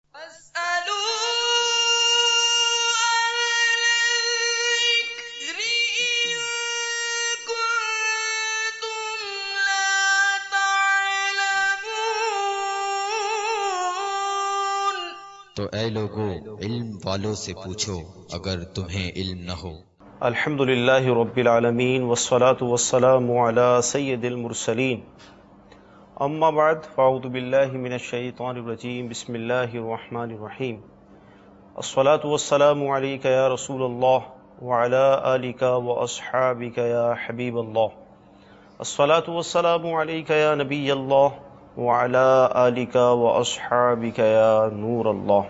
تو اے لوگو علم والوں سے پوچھو اگر تمہیں علم نہ ہو۔ الحمدللہ رب العالمین والصلاة والسلام علی سید المرسلین، اما بعد فاعوذ باللہ من الشیطان الرجیم، بسم اللہ الرحمن الرحیم۔ الصلاة والسلام علیک یا رسول اللہ وعلی آلک واصحابک یا حبیب اللہ۔ الصلاة والسلام علیک یا نبی اللہ وعلی آلک واصحابک یا نور اللہ۔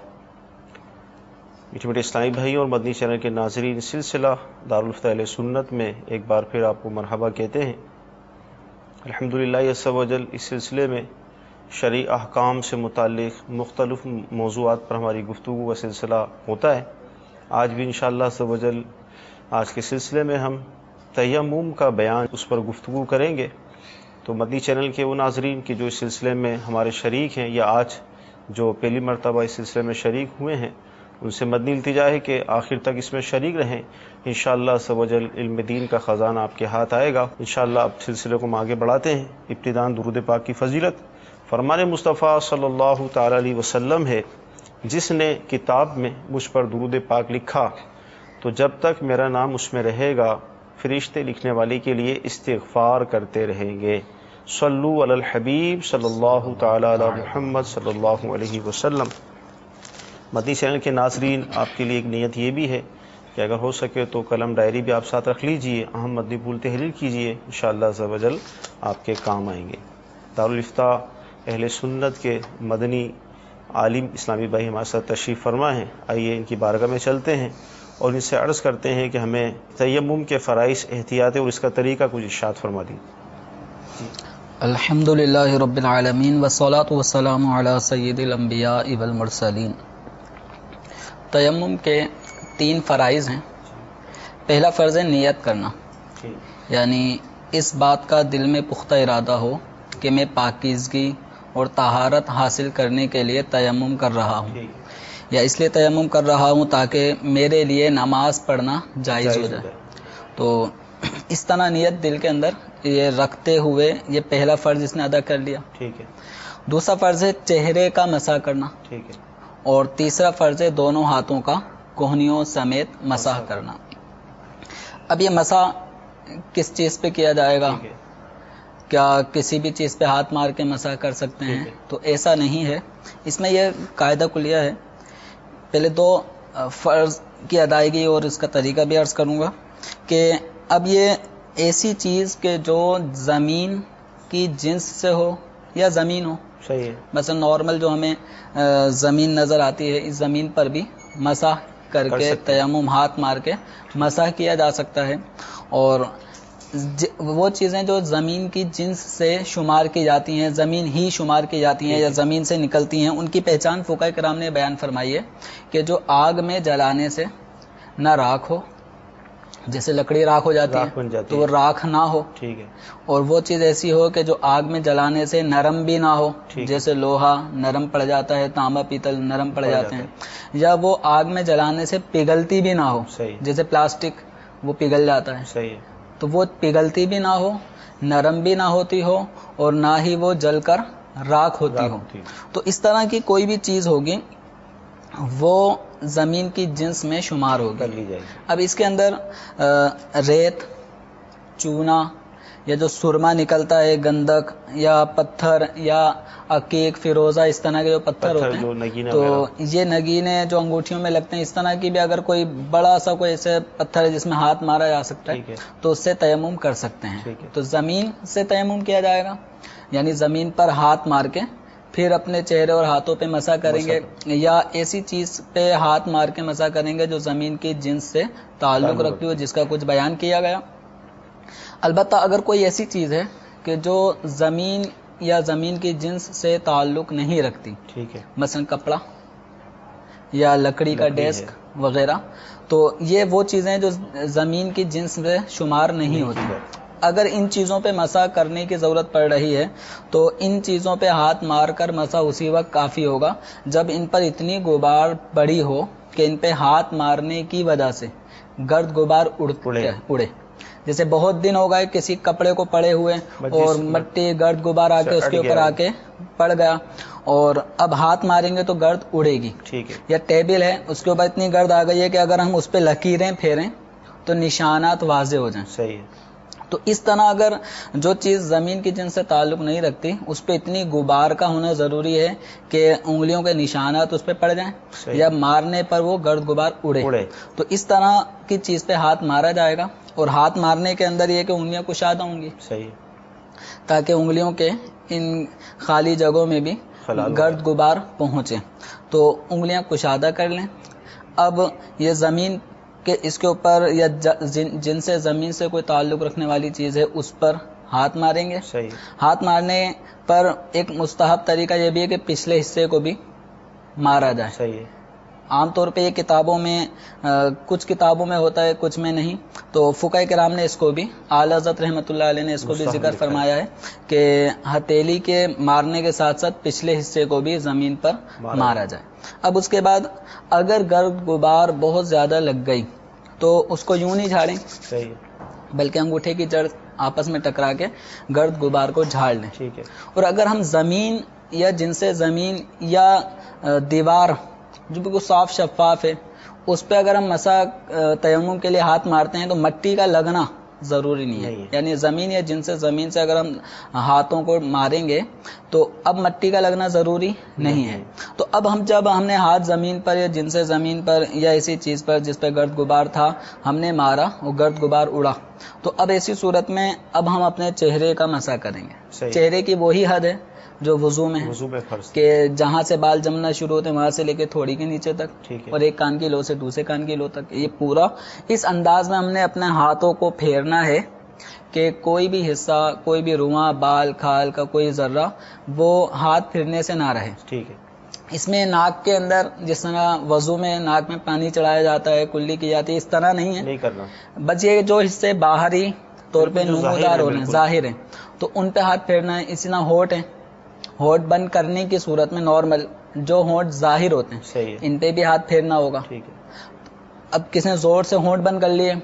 میٹھے میٹھے اسلامی بھائی اور مدنی چینل کے ناظرین، سلسلہ دارالفتہ اہل سنت میں ایک بار پھر آپ کو مرحبا کہتے ہیں۔ الحمدللہ عز و جل اس سلسلے میں شرعی احکام سے متعلق مختلف موضوعات پر ہماری گفتگو کا سلسلہ ہوتا ہے۔ آج بھی انشاءاللہ عز و جل آج کے سلسلے میں ہم تیمم کا بیان اس پر گفتگو کریں گے۔ تو مدنی چینل کے وہ ناظرین کی جو اس سلسلے میں ہمارے شریک ہیں یا آج جو پہلی مرتبہ اس سلسلے میں شریک ہوئے ہیں، ان سے مدنی التجا ہے کہ آخر تک اس میں شریک رہیں۔ انشاءاللہ عز و جل علم دین کا خزانہ آپ کے ہاتھ آئے گا۔ انشاءاللہ اب سلسلے کو ہم آگے بڑھاتے ہیں۔ ابتداءً درود پاک کی فضیلت فرمان مصطفیٰ صلی اللہ تعالی علیہ وسلم ہے، جس نے کتاب میں مجھ پر درود پاک لکھا تو جب تک میرا نام اس میں رہے گا فرشتے لکھنے والے کے لیے استغفار کرتے رہیں گے۔ صلو علی الحبیب صلی اللہ تعالی علی محمد صلی اللہ علیہ وسلم۔ مدنی چینل کے ناظرین، آپ کے لیے ایک نیت یہ بھی ہے کہ اگر ہو سکے تو قلم ڈائری بھی آپ ساتھ رکھ لیجئے، اہم مدنی پھول تحریر کیجئے، انشاءاللہ عز و جل آپ کے کام آئیں گے۔ دارالفتہ اہل سنت کے مدنی عالم اسلامی بھائی ہمارے ساتھ تشریف فرما ہیں۔ آئیے ان کی بارگاہ میں چلتے ہیں اور ان سے عرض کرتے ہیں کہ ہمیں تیمم کے فرائض، احتیاط اور اس کا طریقہ کچھ ارشاد فرما دیں۔ الحمدللہ رب العالمین والصلاة والسلام علی سید الانبیاء والمرسلین۔ تیمم کے 3 فرائض ہیں۔ پہلا فرض ہے نیت کرنا، یعنی اس بات کا دل میں پختہ ارادہ ہو کہ میں پاکیزگی اور طہارت حاصل کرنے کے لیے تیمم کر رہا ہوں، یا اس لیے تیمم کر رہا ہوں تاکہ میرے لیے نماز پڑھنا جائز ہو جائے۔ تو اس طرح نیت دل کے اندر یہ رکھتے ہوئے یہ پہلا فرض اس نے ادا کر لیا۔ ٹھیک ہے۔ دوسرا فرض ہے چہرے کا مسح کرنا، ٹھیک ہے۔ اور تیسرا فرض ہے دونوں ہاتھوں کا کوہنیوں سمیت مسح کرنا۔ اب یہ مسح کس چیز پہ کیا جائے گا؟ کیا کسی بھی چیز پہ ہاتھ مار کے مسح کر سکتے ہیں؟ تو ایسا نہیں ہے۔ اس میں یہ قاعدہ کلیہ ہے۔ پہلے 2 فرض کی ادائیگی اور اس کا طریقہ بھی عرض کروں گا کہ اب یہ ایسی چیز کہ جو زمین کی جنس سے ہو یا زمین ہو، صحیح ہے۔ مثلا نارمل جو ہمیں زمین نظر آتی ہے، اس زمین پر بھی مسح کر کے تیمم ہاتھ مار کے مسح کیا جا سکتا ہے۔ اور وہ چیزیں جو زمین کی جنس سے شمار کی جاتی ہیں، زمین ہی شمار کی جاتی ہیں یا زمین سے نکلتی ہیں، ان کی پہچان فقہاء کرام نے بیان فرمائی ہے کہ جو آگ میں جلانے سے نہ راکھ ہو، جیسے لکڑی راکھ ہو جاتی ہے تو وہ راکھ نہ ہو، ٹھیک ہے، اور وہ چیز ایسی ہو کہ جو آگ میں جلانے سے نرم بھی نہ ہو، جیسے لوہا نرم پڑ جاتا ہے، تانبا پیتل نرم پڑ جاتے ہیں، یا وہ آگ میں جلانے سے پگھلتی بھی نہ ہو، جیسے پلاسٹک وہ پگھل جاتا ہے، صحیح ہے، تو وہ پگھلتی بھی نہ ہو، نرم بھی نہ ہوتی ہو، اور نہ ہی وہ جل کر راکھ ہوتی ہو۔ تو اس طرح کی کوئی بھی چیز ہوگی وہ زمین کی جنس میں شمار ہوگی۔ اب اس کے اندر ریت، چونا، یا جو سرما نکلتا ہے، گندک یا پتھر یا عقیق، فیروزہ، اس طرح کے جو پتھر ہوتے ہیں، تو یہ نگینے جو انگوٹھیوں میں لگتے ہیں، اس طرح کی بھی اگر کوئی بڑا سا کوئی ایسے پتھر ہے جس میں ہاتھ مارا جا سکتا ہے تو اس سے تیمم کر سکتے ہیں۔ تو زمین سے تیمم کیا جائے گا، یعنی زمین پر ہاتھ مار کے پھر اپنے چہرے اور ہاتھوں پہ مسح کریں گے، یا ایسی چیز پہ ہاتھ مار کے مسح کریں گے جو زمین کی جنس سے تعلق رکھتی ہو، جس کا کچھ بیان کیا گیا۔ البتہ اگر کوئی ایسی چیز ہے کہ جو زمین یا زمین کی جنس سے تعلق نہیں رکھتی، ٹھیک ہے، مثلا کپڑا یا لکڑی کا ڈیسک وغیرہ، تو یہ وہ چیزیں جو زمین کی جنس میں شمار نہیں ہوتی، اگر ان چیزوں پہ مسح کرنے کی ضرورت پڑ رہی ہے تو ان چیزوں پہ ہاتھ مار کر مسح اسی وقت کافی ہوگا جب ان پر اتنی غبار پڑی ہو کہ ان پہ ہاتھ مارنے کی وجہ سے گرد غبار اڑے. جیسے بہت دن ہو گئے کسی کپڑے کو پڑے ہوئے اور مٹی گرد غبار آ کے اس کے اوپر آ کے پڑ گیا اور اب ہاتھ ماریں گے تو گرد اڑے گی. یا ٹیبل ہے اس کے اوپر اتنی گرد آ گئی ہے کہ اگر ہم اس پہ لکیریں پھیریں تو نشانات واضح ہو جائیں. صحیح ہے. تو اس طرح اگر جو چیز زمین کی جن سے تعلق نہیں رکھتی اس پہ اتنی غبار کا ہونا ضروری ہے کہ انگلیوں کے نشانات اس پہ پڑ جائیں یا مارنے پر وہ گرد غبار اڑے. تو اس طرح کی چیز پہ ہاتھ مارا جائے گا اور ہاتھ مارنے کے اندر یہ کہ انگلیاں کشادہ ہوں گی. صحیح. تاکہ انگلیوں کے ان خالی جگہوں میں بھی گرد غبار پہنچے. تو انگلیاں کشادہ کر لیں. اب یہ زمین کہ اس کے اوپر یا جن سے زمین سے کوئی تعلق رکھنے والی چیز ہے اس پر ہاتھ ماریں گے. صحیح. ہاتھ مارنے پر ایک مستحب طریقہ یہ بھی ہے کہ پچھلے حصے کو بھی مارا جائے. صحیح. عام طور پہ یہ کتابوں میں کچھ کتابوں میں ہوتا ہے کچھ میں نہیں. تو فقہ کرام نے اس کو بھی اعلی حضرت رحمۃ اللہ علیہ نے اس کو بھی ذکر فرمایا ہے کہ ہتھیلی کے مارنے کے ساتھ ساتھ پچھلے حصے کو بھی زمین پر مارا جائے. اب اس کے بعد اگر گرد غبار بہت زیادہ لگ گئی تو اس کو یوں نہیں جھاڑیں. صحیح. بلکہ انگوٹھے کی جڑ آپس میں ٹکرا کے گرد غبار کو جھاڑ لیں. ٹھیک ہے. اور اگر ہم زمین یا جن سے زمین یا دیوار جو بالکل صاف شفاف ہے اس پہ اگر ہم مسح تیمم کے لیے ہاتھ مارتے ہیں تو مٹی کا لگنا ضروری نہیں ہے. یعنی زمین یا جن سے زمین سے اگر ہم ہاتھوں کو ماریں گے تو اب مٹی کا لگنا ضروری نہیں ہے. تو اب جب ہم نے ہاتھ زمین پر یا جن سے زمین پر یا ایسی چیز پر جس پہ گرد غبار تھا ہم نے مارا اور گرد غبار اڑا تو اب ایسی صورت میں اب ہم اپنے چہرے کا مسح کریں گے. چہرے کی وہی حد ہے جو وضو میں کہ جہاں سے بال جمنا شروع ہوتے ہیں وہاں سے لے کے تھوڑی کے نیچے تک اور ایک کان کی لو سے دوسرے کان کی لو تک. یہ پورا اس انداز میں ہم نے اپنے ہاتھوں کو پھیرنا ہے کہ کوئی بھی حصہ کوئی بھی رواں بال کھال کا کوئی ذرہ وہ ہاتھ پھرنے سے نہ رہے. ٹھیک ہے. اس میں ناک کے اندر جس طرح وضو میں ناک میں پانی چڑھایا جاتا ہے کلی کی جاتی ہے اس طرح نہیں ہے. نہیں کرنا. بس یہ جو حصے باہری طور پہ نمودار ہو رہے ہیں ظاہر ہیں تو ان پہ ہاتھ پھیرنا ہے. اسی طرح ہونٹ ہیں ہونٹ بند کرنے کی صورت میں نارمل جو ہونٹ ظاہر ہوتے ہیں ان پہ بھی ہاتھ پھیرنا ہوگا. اب کس نے زور سے ہونٹ بند کر لیے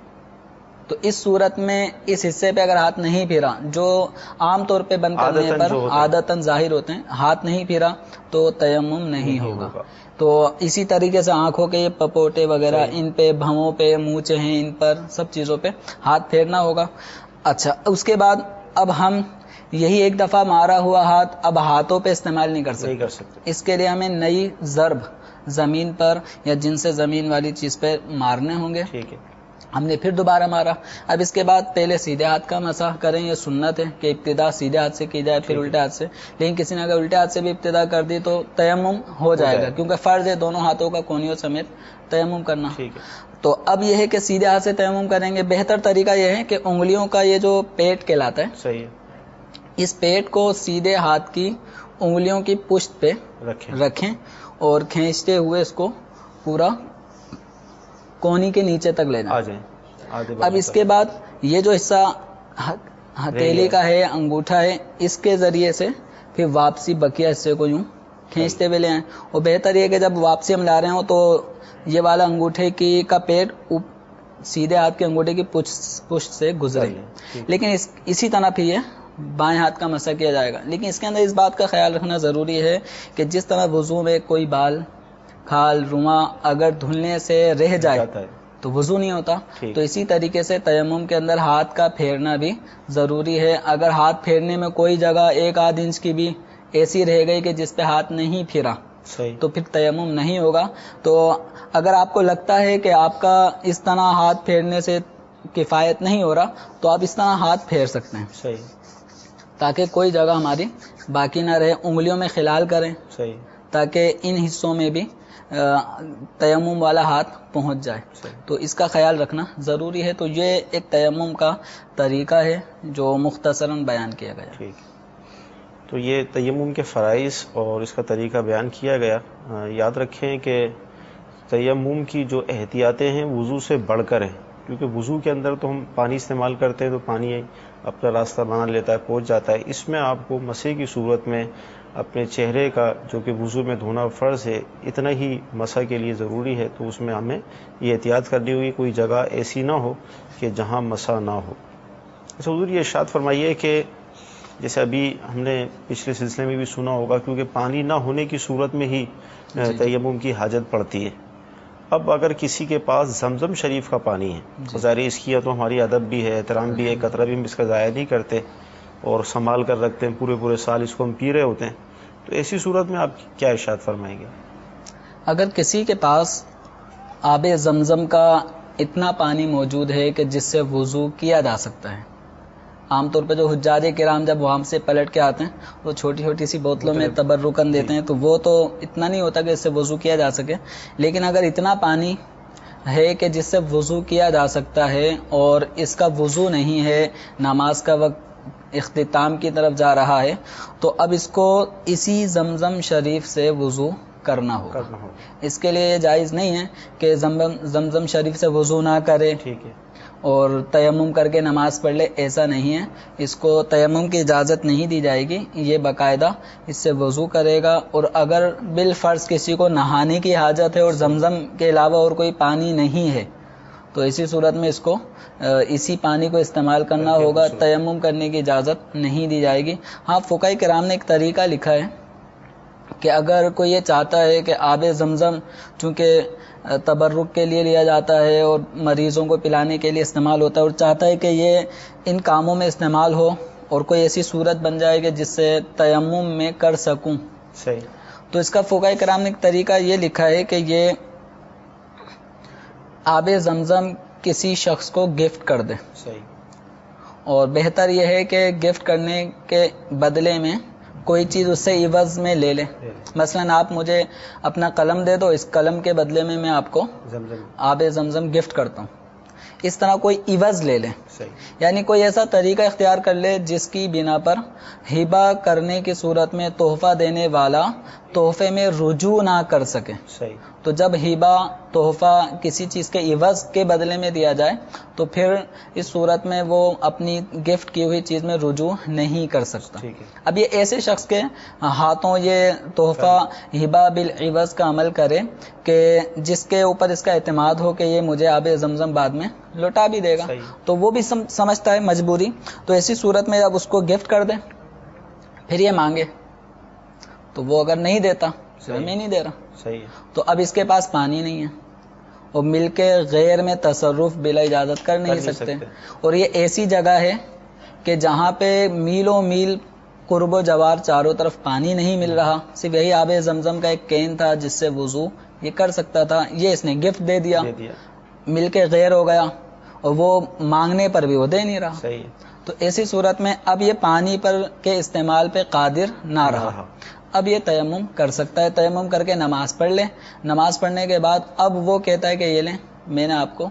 تو اس صورت میں اس حصے پہ اگر ہاتھ نہیں پھیرا جو عام طور پہ بند کرنے پر عادتاً ظاہر ہوتے ہیں ہاتھ نہیں پھیرا تو تیمم نہیں ہوگا. تو اسی طریقے سے آنکھوں کے پپوٹے وغیرہ ان پہ بھووں پہ مونچھیں ہیں ان پر سب چیزوں پہ ہاتھ پھیرنا ہوگا. اچھا اس کے بعد اب ہم یہی ایک دفعہ مارا ہوا ہاتھ اب ہاتھوں پہ استعمال نہیں کر سکتے. اس کے لیے ہمیں نئی ضرب زمین پر یا جن سے زمین والی چیز پہ مارنے ہوں گے. ٹھیک ہے. ہم نے پھر دوبارہ مارا. اب اس کے بعد پہلے سیدھے ہاتھ کا مسح کریں. یہ سنت ہے کہ ابتدا سیدھے ہاتھ سے کی جائے پھر الٹے ہاتھ سے. لیکن کسی نے اگر الٹے ہاتھ سے بھی ابتدا کر دی تو تیمم ہو جائے گا کیونکہ فرض ہے دونوں ہاتھوں کا کونیوں سمیت تیمم کرنا. تو اب یہ ہے کہ سیدھے ہاتھ سے تیمم کریں گے. بہتر طریقہ یہ ہے کہ انگلیوں کا یہ جو پیٹ کہلاتا ہے صحیح ہے اس پیٹ کو سیدھے ہاتھ کی انگلیوں کی پشت پہ رکھیں اور کھینچتے ہوئے اس کو پورا کونی کے نیچے تک لے جائیں. اب اس کے بعد یہ جو حصہ ہتھیلی کا ہے انگوٹھا ہے اس کے ذریعے سے پھر واپسی بقیہ حصے کو یوں کھینچتے ہوئے لے آئیں. اور بہتر یہ کہ جب واپسی ہم لا رہے ہوں تو یہ والا انگوٹھے کا پیٹ سیدھے ہاتھ کے انگوٹھے کی پشت سے گزرے. لیکن اسی طرح پھر یہ بائیں ہاتھ کا مسح کیا جائے گا. لیکن اس کے اندر اس بات کا خیال رکھنا ضروری ہے کہ جس طرح وضو میں کوئی بال کھال رواں اگر دھلنے سے رہ جائے تو وضو نہیں ہوتا تو اسی طریقے سے تیمم کے اندر ہاتھ کا پھیرنا بھی ضروری ہے. اگر ہاتھ پھیرنے میں کوئی جگہ 1-8 انچ کی بھی ایسی رہ گئی کہ جس پہ ہاتھ نہیں پھرا تو پھر تیمم نہیں ہوگا. تو اگر آپ کو لگتا ہے کہ آپ کا اس طرح ہاتھ پھیرنے سے کفایت نہیں ہو رہا تو آپ اس طرح ہاتھ پھیر سکتے ہیں تاکہ کوئی جگہ ہماری باقی نہ رہے. انگلیوں میں خلال کریں تاکہ ان حصوں میں بھی تیمم والا ہاتھ پہنچ جائے. تو اس کا خیال رکھنا ضروری ہے. تو یہ ایک تیمم کا طریقہ ہے جو مختصراً بیان کیا گیا. تو یہ تیمم کے فرائض اور اس کا طریقہ بیان کیا گیا. یاد رکھیں کہ تیمم کی جو احتیاطیں ہیں وضو سے بڑھ کر ہیں. کیونکہ وضو کے اندر تو ہم پانی استعمال کرتے ہیں تو پانی اپنا راستہ بنا لیتا ہے، پہنچ جاتا ہے. اس میں آپ کو مسح کی صورت میں اپنے چہرے کا جو کہ وضو میں دھونا فرض ہے اتنا ہی مسح کے لیے ضروری ہے، تو اس میں ہمیں یہ احتیاط کرنی ہوگی کوئی جگہ ایسی نہ ہو کہ جہاں مسح نہ ہو. حضور یہ ارشاد فرمائیے کہ جیسے ابھی ہم نے پچھلے سلسلے میں بھی سنا ہوگا، کیونکہ پانی نہ ہونے کی صورت میں ہی تیمم کی حاجت پڑتی ہے. اب اگر کسی کے پاس زمزم شریف کا پانی ہے، ظاہر اس کی تو ہماری ادب بھی ہے، احترام بھی ہے، قطرہ بھی ہم اس کا ضائع نہیں کرتے اور سنبھال کر رکھتے ہیں، پورے سال اس کو ہم پی رہے ہوتے ہیں، تو ایسی صورت میں آپ کیا ارشاد فرمائیں گے؟ اگر کسی کے پاس آب زمزم کا اتنا پانی موجود ہے کہ جس سے وضو کیا جا سکتا ہے، عام طور پہ جو حجاج کرام جب وہاں سے پلٹ کے آتے ہیں وہ چھوٹی چھوٹی سی بوتلوں میں تبرکن دیتے ہیں، تو وہ تو اتنا نہیں ہوتا کہ اس سے وضو کیا جا سکے. لیکن اگر اتنا پانی ہے کہ جس سے وضو کیا جا سکتا ہے اور اس کا وضو نہیں ہے، نماز کا وقت اختتام کی طرف جا رہا ہے، تو اب اس کو اسی زمزم شریف سے وضو کرنا ہوگا. اس کے لیے جائز نہیں ہے کہ زمزم شریف سے وضو نہ کرے اور تیمم کر کے نماز پڑھ لے، ایسا نہیں ہے. اس کو تیمم کی اجازت نہیں دی جائے گی، یہ باقاعدہ اس سے وضو کرے گا. اور اگر بالفرض کسی کو نہانے کی حاجت ہے اور زمزم کے علاوہ اور کوئی پانی نہیں ہے تو اسی صورت میں اس کو اسی پانی کو استعمال کرنا ہوگا، تیمم کرنے کی اجازت نہیں دی جائے گی. ہاں فقہاء کرام نے ایک طریقہ لکھا ہے کہ اگر کوئی یہ چاہتا ہے کہ آب زمزم چونکہ تبرک کے لیے لیا جاتا ہے اور مریضوں کو پلانے کے لیے استعمال ہوتا ہے اور چاہتا ہے کہ یہ ان کاموں میں استعمال ہو اور کوئی ایسی صورت بن جائے کہ جس سے تیمم میں کر سکوں، صحیح، تو اس کا فقہاء کرام نے ایک طریقہ یہ لکھا ہے کہ یہ آب زمزم کسی شخص کو گفٹ کر دے. صحیح. اور بہتر یہ ہے کہ گفٹ کرنے کے بدلے میں کوئی چیز اس سے عوض میں لے لے. مثلا آپ مجھے اپنا قلم دے دو، اس قلم کے بدلے میں آپ کو آب زمزم گفٹ کرتا ہوں. اس طرح کوئی عوض لے لے، یعنی کوئی ایسا طریقہ اختیار کر لے جس کی بنا پر ہبہ کرنے کی صورت میں تحفہ دینے والا تحفے میں رجوع نہ کر سکے. صحیح. تو جب ہبہ تحفہ کسی چیز کے عوض کے بدلے میں دیا جائے تو پھر اس صورت میں وہ اپنی گفٹ کی ہوئی چیز میں رجوع نہیں کر سکتا. اب یہ ایسے شخص کے ہاتھوں یہ تحفہ ہبہ بالعوض کا عمل کرے کہ جس کے اوپر اس کا اعتماد ہو کہ یہ مجھے آب زمزم بعد میں لوٹا بھی دے گا، تو وہ بھی سمجھتا ہے مجبوری، تو ایسی صورت میں اب اس کو گفٹ کر دے، پھر یہ مانگے تو وہ اگر نہیں دیتا میں نہیں دے رہا، صحیح، تو اب اس کے پاس پانی نہیں ہے اور مل کے غیر میں تصرف بلا اجازت کر نہیں سکتے. اور یہ ایسی جگہ ہے کہ جہاں پہ میلوں میل قرب و جوار چاروں طرف پانی نہیں مل رہا، صرف یہی آب زمزم کا ایک کین تھا جس سے وضو یہ کر سکتا تھا، یہ اس نے گفٹ دے دیا، مل کے غیر ہو گیا اور وہ مانگنے پر بھی وہ دے نہیں رہا. صحیح. تو ایسی صورت میں اب یہ پانی پر کے استعمال پہ قادر نہ رہا، اب یہ تیمم کر سکتا ہے، تیمم کر کے نماز پڑھ لے. نماز پڑھنے کے بعد اب وہ کہتا ہے کہ یہ لیں میں نے آپ کو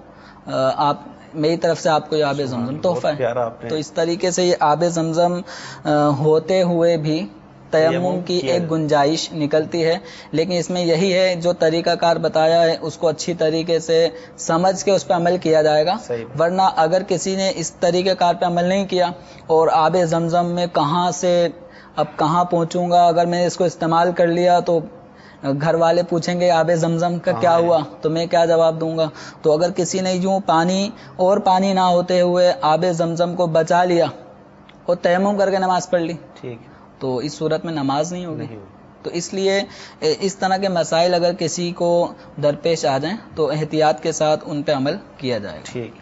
میری طرف سے آپ کو یہ آب زمزم تحفہ ہے. تو اس طریقے سے یہ آب زمزم ہوتے ہوئے بھی تیمم کی ایک گنجائش نکلتی ہے. لیکن اس میں یہی ہے جو طریقہ کار بتایا ہے اس کو اچھی طریقے سے سمجھ کے اس پہ عمل کیا جائے گا. ورنہ اگر کسی نے اس طریقہ کار پہ عمل نہیں کیا اور آب زمزم میں کہاں سے اب کہاں پہنچوں گا، اگر میں نے اس کو استعمال کر لیا تو گھر والے پوچھیں گے آب زمزم کا کیا ہوا، تو میں کیا جواب دوں گا. تو اگر کسی نے یوں پانی نہ ہوتے ہوئے آب زمزم کو بچا لیا اور تیمم کر کے نماز پڑھ لی تو اس صورت میں نماز نہیں ہوگی. تو اس لیے اس طرح کے مسائل اگر کسی کو درپیش آ جائیں تو احتیاط کے ساتھ ان پہ عمل کیا جائے. ٹھیک.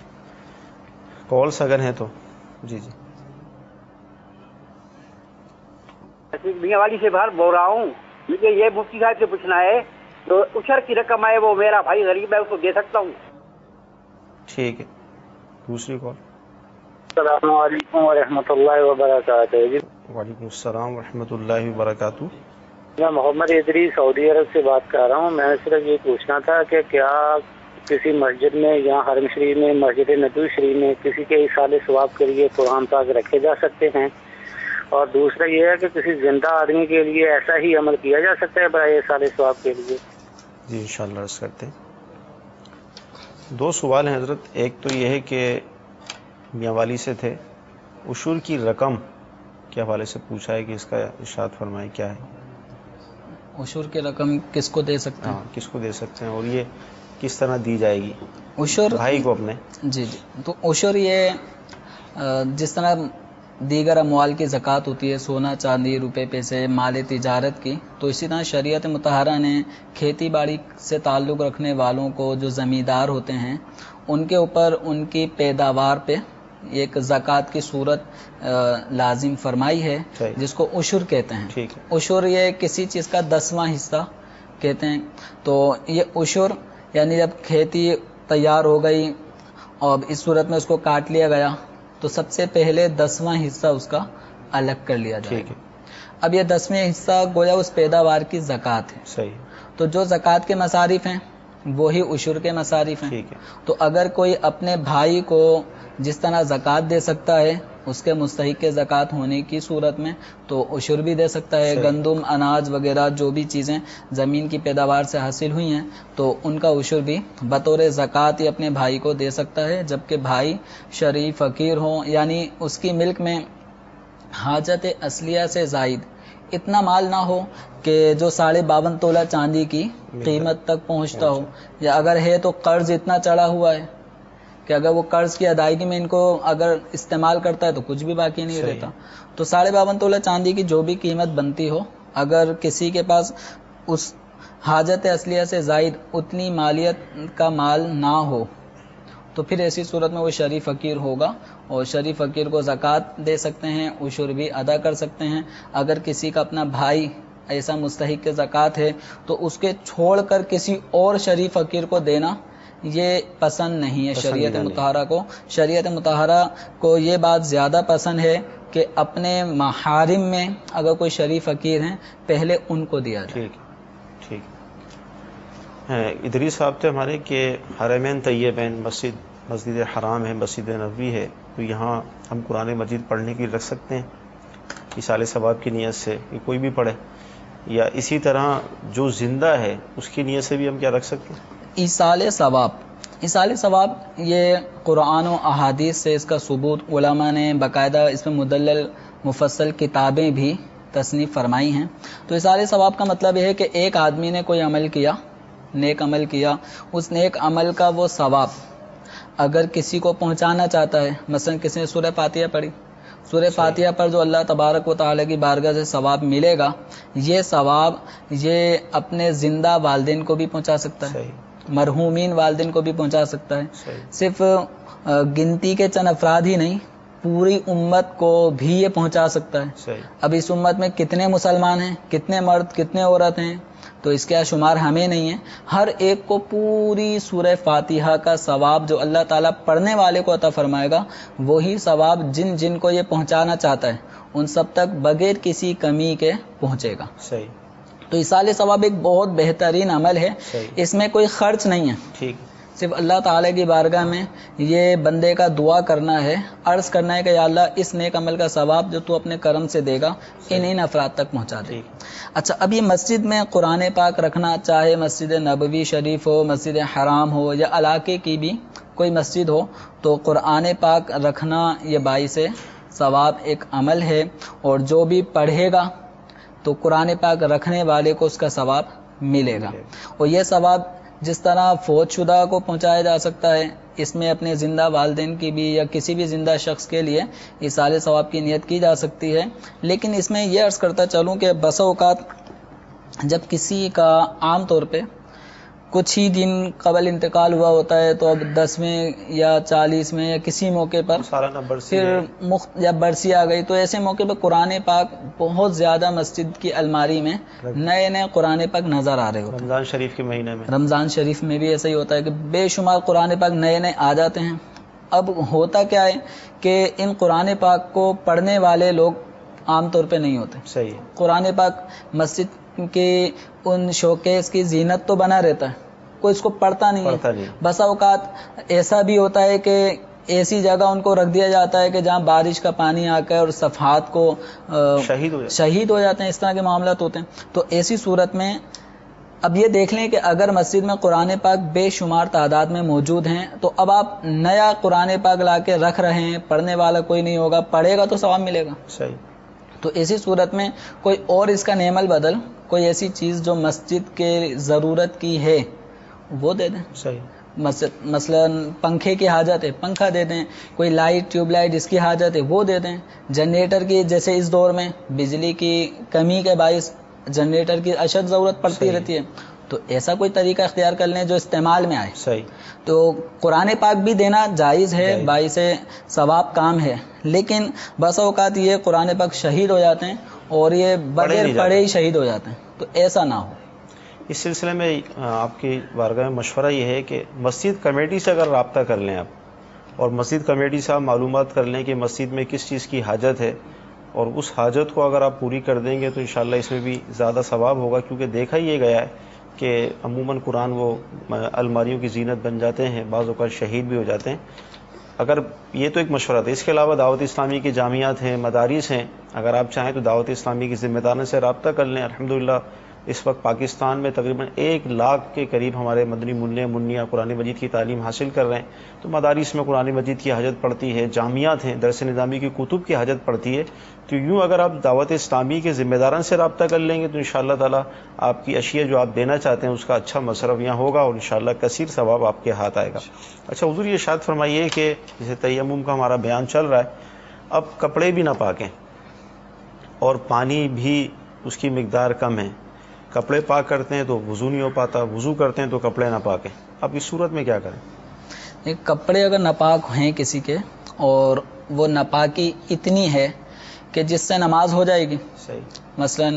کالس اگر ہیں تو جی میاں والی سے باہر بول رہا ہوں. مجھے یہ مفتی صاحب سے پوچھنا ہے تو اشر کی رقم ہے وہ میرا بھائی غریب ہے اس کو دے سکتا ہوں؟ ٹھیک ہے. دوسری کال. السلام علیکم ورحمۃ اللہ وبرکاتہ. وعلیکم السلام ورحمۃ اللہ وبرکاتہ. میں محمد ادریس سعودی عرب سے بات کر رہا ہوں. میں صرف یہ پوچھنا تھا کہ کیا کسی مسجد میں یا حرم شریف میں مسجد نبوی شریف میں کسی کے ایصال ثواب کے لیے قرآن پاک رکھے جا سکتے ہیں؟ اور دوسرا یہ ہے کہ کسی زندہ آدمی کے لیے ایسا ہی عمل کیا جا سکتا ہے برائے ایصال ثواب کے لیے؟ جی انشاءاللہ عرض کرتے ہیں. دو سوال ہیں حضرت. ایک تو یہ ہے کہ میاں والی سے تھے, عشور کی رقم کے حوالے سے پوچھا ہے کہ اس کا ارشاد فرمائے کیا ہے. عشور کی رقم کس کو دے سکتے ہیں؟ ہاں, کس کو دے سکتے ہیں اور یہ کس طرح دی جائے گی؟ عشور بھائی کو اپنے. جی. تو عشور یہ جس طرح دیگر اموال کی زکوٰۃ ہوتی ہے, سونا چاندی روپے پیسے مال تجارت کی, تو اسی طرح شریعت مطہرہ نے کھیتی باڑی سے تعلق رکھنے والوں کو جو زمیندار ہوتے ہیں ان کے اوپر ان کی پیداوار پہ ایک زکوٰۃ کی صورت لازم فرمائی ہے جس کو عشر کہتے ہیں. عشر یہ کسی چیز کا 10واں حصہ کہتے ہیں. تو یہ عشر یعنی جب کھیتی تیار ہو گئی اور اس صورت میں اس کو کاٹ لیا گیا تو سب سے پہلے 10واں حصہ اس کا الگ کر لیا جائے گا. اب یہ 10واں حصہ گویا اس پیداوار کی زکوٰۃ ہے. صحیح. تو جو زکوٰۃ کے مصارف ہیں وہی عشر کے مصارف ہیں. تو اگر کوئی اپنے بھائی کو جس طرح زکوٰۃ دے سکتا ہے اس کے مستحق کے زکوٰۃ ہونے کی صورت میں تو عشر بھی دے سکتا ہے. گندم اناج وغیرہ جو بھی چیزیں زمین کی پیداوار سے حاصل ہوئی ہیں تو ان کا عشر بھی بطور زکوٰۃ ہی اپنے بھائی کو دے سکتا ہے, جبکہ بھائی شریف فقیر ہوں یعنی اس کی ملک میں حاجت اصلیہ سے زائد اتنا مال نہ ہو کہ جو 52.5 تولہ چاندی کی قیمت تک پہنچتا ہو, یا اگر ہے تو قرض اتنا چڑھا ہوا ہے کہ اگر وہ قرض کی ادائیگی میں ان کو اگر استعمال کرتا ہے تو کچھ بھی باقی نہیں رہتا. تو 52.5 تولہ چاندی کی جو بھی قیمت بنتی ہو, اگر کسی کے پاس اس حاجت اصلیہ سے زائد اتنی مالیت کا مال نہ ہو تو پھر ایسی صورت میں وہ شریف فقیر ہوگا اور شریف فقیر کو زکوٰۃ دے سکتے ہیں, عشر بھی ادا کر سکتے ہیں. اگر کسی کا اپنا بھائی ایسا مستحق کے زکوٰۃ ہے تو اس کے چھوڑ کر کسی اور شریف فقیر کو دینا یہ پسند نہیں ہے شریعت مطہرہ کو. شریعت مطہرہ کو یہ بات زیادہ پسند ہے کہ اپنے محارم میں اگر کوئی شریف فقیر ہیں پہلے ان کو دیا جائے. ٹھیک. ادریس صاحب تھے ہمارے کہ حرمین طیبین مسجد حرام ہے, مسجد نبوی ہے, تو یہاں ہم قرآن مجید پڑھنے کی رکھ سکتے ہیں ایصال ثواب کی نیت سے کہ کوئی بھی پڑھے, یا اسی طرح جو زندہ ہے اس کی نیت سے بھی ہم کیا رکھ سکتے ہیں؟ ایصال ثواب یہ قرآن و احادیث سے اس کا ثبوت, علماء نے باقاعدہ اس میں مدلل مفصل کتابیں بھی تصنیف فرمائی ہیں. تو ایصال ثواب کا مطلب یہ ہے کہ ایک آدمی نے کوئی عمل کیا, نیک عمل کیا, اس نیک عمل کا وہ ثواب اگر کسی کو پہنچانا چاہتا ہے, مثلا کسی نے سورہ فاتحہ پڑھی, سورہ فاتحہ پر جو اللہ تبارک و تعالیٰ کی بارگاہ سے ثواب ملے گا یہ ثواب یہ اپنے زندہ والدین کو بھی پہنچا سکتا ہے, مرحومین والدین کو بھی پہنچا سکتا ہے. صرف گنتی کے چند افراد ہی نہیں پوری امت کو بھی یہ پہنچا سکتا ہے. اب اس امت میں کتنے مسلمان ہیں, کتنے مرد کتنے عورت ہیں, تو اس کا شمار ہمیں نہیں ہے. ہر ایک کو پوری سورہ فاتحہ کا ثواب جو اللہ تعالیٰ پڑھنے والے کو عطا فرمائے گا وہی ثواب جن جن کو یہ پہنچانا چاہتا ہے ان سب تک بغیر کسی کمی کے پہنچے گا. تو ایصال ثواب ایک بہت بہترین عمل ہے, اس میں کوئی خرچ نہیں ہے, صرف اللہ تعالیٰ کی بارگاہ میں یہ بندے کا دعا کرنا ہے, عرض کرنا ہے کہ یا اللہ اس نیک عمل کا ثواب جو تو اپنے کرم سے دے گا ان افراد تک پہنچا دے. اچھا, اب یہ مسجد میں قرآن پاک رکھنا, چاہے مسجد نبوی شریف ہو, مسجد حرام ہو, یا علاقے کی بھی کوئی مسجد ہو, تو قرآن پاک رکھنا یہ باعث ثواب ایک عمل ہے, اور جو بھی پڑھے گا تو قرآن پاک رکھنے والے کو اس کا ثواب ملے گا. اور یہ ثواب جس طرح فوت شدہ کو پہنچایا جا سکتا ہے, اس میں اپنے زندہ والدین کی بھی یا کسی بھی زندہ شخص کے لیے ایصال ثواب کی نیت کی جا سکتی ہے. لیکن اس میں یہ عرض کرتا چلوں کہ بسا اوقات جب کسی کا عام طور پہ کچھ ہی دن قبل انتقال ہوا ہوتا ہے تو اب 10ویں یا 40ویں یا کسی موقع پر پھر یا برسی آ گئی, تو ایسے موقع پہ قرآن پاک بہت زیادہ مسجد کی الماری میں نئے نئے قرآن پاک نظر آ رہے ہوتے ہیں. رمضان شریف کے مہینے میں, رمضان شریف میں بھی ایسا ہی ہوتا ہے کہ بے شمار قرآن پاک نئے نئے آ جاتے ہیں. اب ہوتا کیا ہے کہ ان قرآن پاک کو پڑھنے والے لوگ عام طور پہ نہیں ہوتے. صحیح. قرآن پاک مسجد کے ان شوکیس کی زینت تو بنا رہتا ہے, کوئی اس کو پڑھتا نہیں ہے. بسا اوقات ایسا بھی ہوتا ہے کہ ایسی جگہ ان کو رکھ دیا جاتا ہے کہ جہاں بارش کا پانی آ کر اور صفحات کو شہید ہو جاتے ہیں, اس طرح کے معاملات ہوتے ہیں. تو ایسی صورت میں اب یہ دیکھ لیں کہ اگر مسجد میں قرآن پاک بے شمار تعداد میں موجود ہیں تو اب آپ نیا قرآن پاک لا کے رکھ رہے ہیں، پڑھنے والا کوئی نہیں ہوگا، پڑھے گا تو ثواب ملے گا. صحیح. تو اسی صورت میں کوئی اور اس کا نعم البدل، کوئی ایسی چیز جو مسجد کے ضرورت کی ہے وہ دے دیں. صحیح. مثلا پنکھے کی حاجت ہے، پنکھا دے دیں. کوئی لائٹ، ٹیوب لائٹ اس کی حاجت ہے وہ دے دیں. جنریٹر کی، جیسے اس دور میں بجلی کی کمی کے باعث جنریٹر کی اشد ضرورت پڑتی رہتی ہے، تو ایسا کوئی طریقہ اختیار کر لیں جو استعمال میں آئے. صحیح. تو قرآن پاک بھی دینا جائز ہے، باعث ثواب کام ہے، لیکن بس اوقات یہ قرآن پاک شہید ہو جاتے ہیں اور یہ بغیر پڑھے ہی شہید ہو جاتے ہیں، تو ایسا نہ ہو. اس سلسلے میں آپ کی بارگاہ میں مشورہ یہ ہے کہ مسجد کمیٹی سے اگر رابطہ کر لیں آپ، اور مسجد کمیٹی سے آپ معلومات کر لیں کہ مسجد میں کس چیز کی حاجت ہے، اور اس حاجت کو اگر آپ پوری کر دیں گے تو انشاءاللہ اس میں بھی زیادہ ثواب ہوگا، کیونکہ دیکھا یہ گیا ہے کہ عموماً قرآن وہ الماریوں کی زینت بن جاتے ہیں، بعض اوقات شہید بھی ہو جاتے ہیں. اگر یہ تو ایک مشورہ تھا، اس کے علاوہ دعوت اسلامی کے جامعات ہیں، مدارس ہیں، اگر آپ چاہیں تو دعوت اسلامی کی ذمہ داروں سے رابطہ کر لیں. الحمدللہ اس وقت پاکستان میں تقریباً 1 لاکھ کے قریب ہمارے مدنی منع منیا قرآن مجید کی تعلیم حاصل کر رہے ہیں. تو مدارس میں قرآن مجید کی حاجت پڑتی ہے، جامعات ہیں، درس نظامی کی کتب کی حاجت پڑتی ہے. تو یوں اگر آپ دعوت اسلامی کے ذمہ داران سے رابطہ کر لیں گے تو انشاءاللہ تعالی آپ کی اشیاء جو آپ دینا چاہتے ہیں اس کا اچھا مصرف یہاں ہوگا، اور انشاءاللہ کثیر ثواب آپ کے ہاتھ آئے گا. اچھا حضور یہ ارشاد فرمائیے کہ جیسے تیمم کا ہمارا بیان چل رہا ہے، اب کپڑے بھی ناپاک ہیں اور پانی بھی اس کی مقدار کم ہے، کپڑے پاک کرتے ہیں تو وضو نہیں ہو پاتا، وضو کرتے ہیں تو کپڑے ناپاک ہیں، اب اس صورت میں کیا کریں؟ کپڑے اگر ناپاک ہیں کسی کے اور وہ ناپاکی اتنی ہے کہ جس سے نماز ہو جائے گی، صحیح. مثلا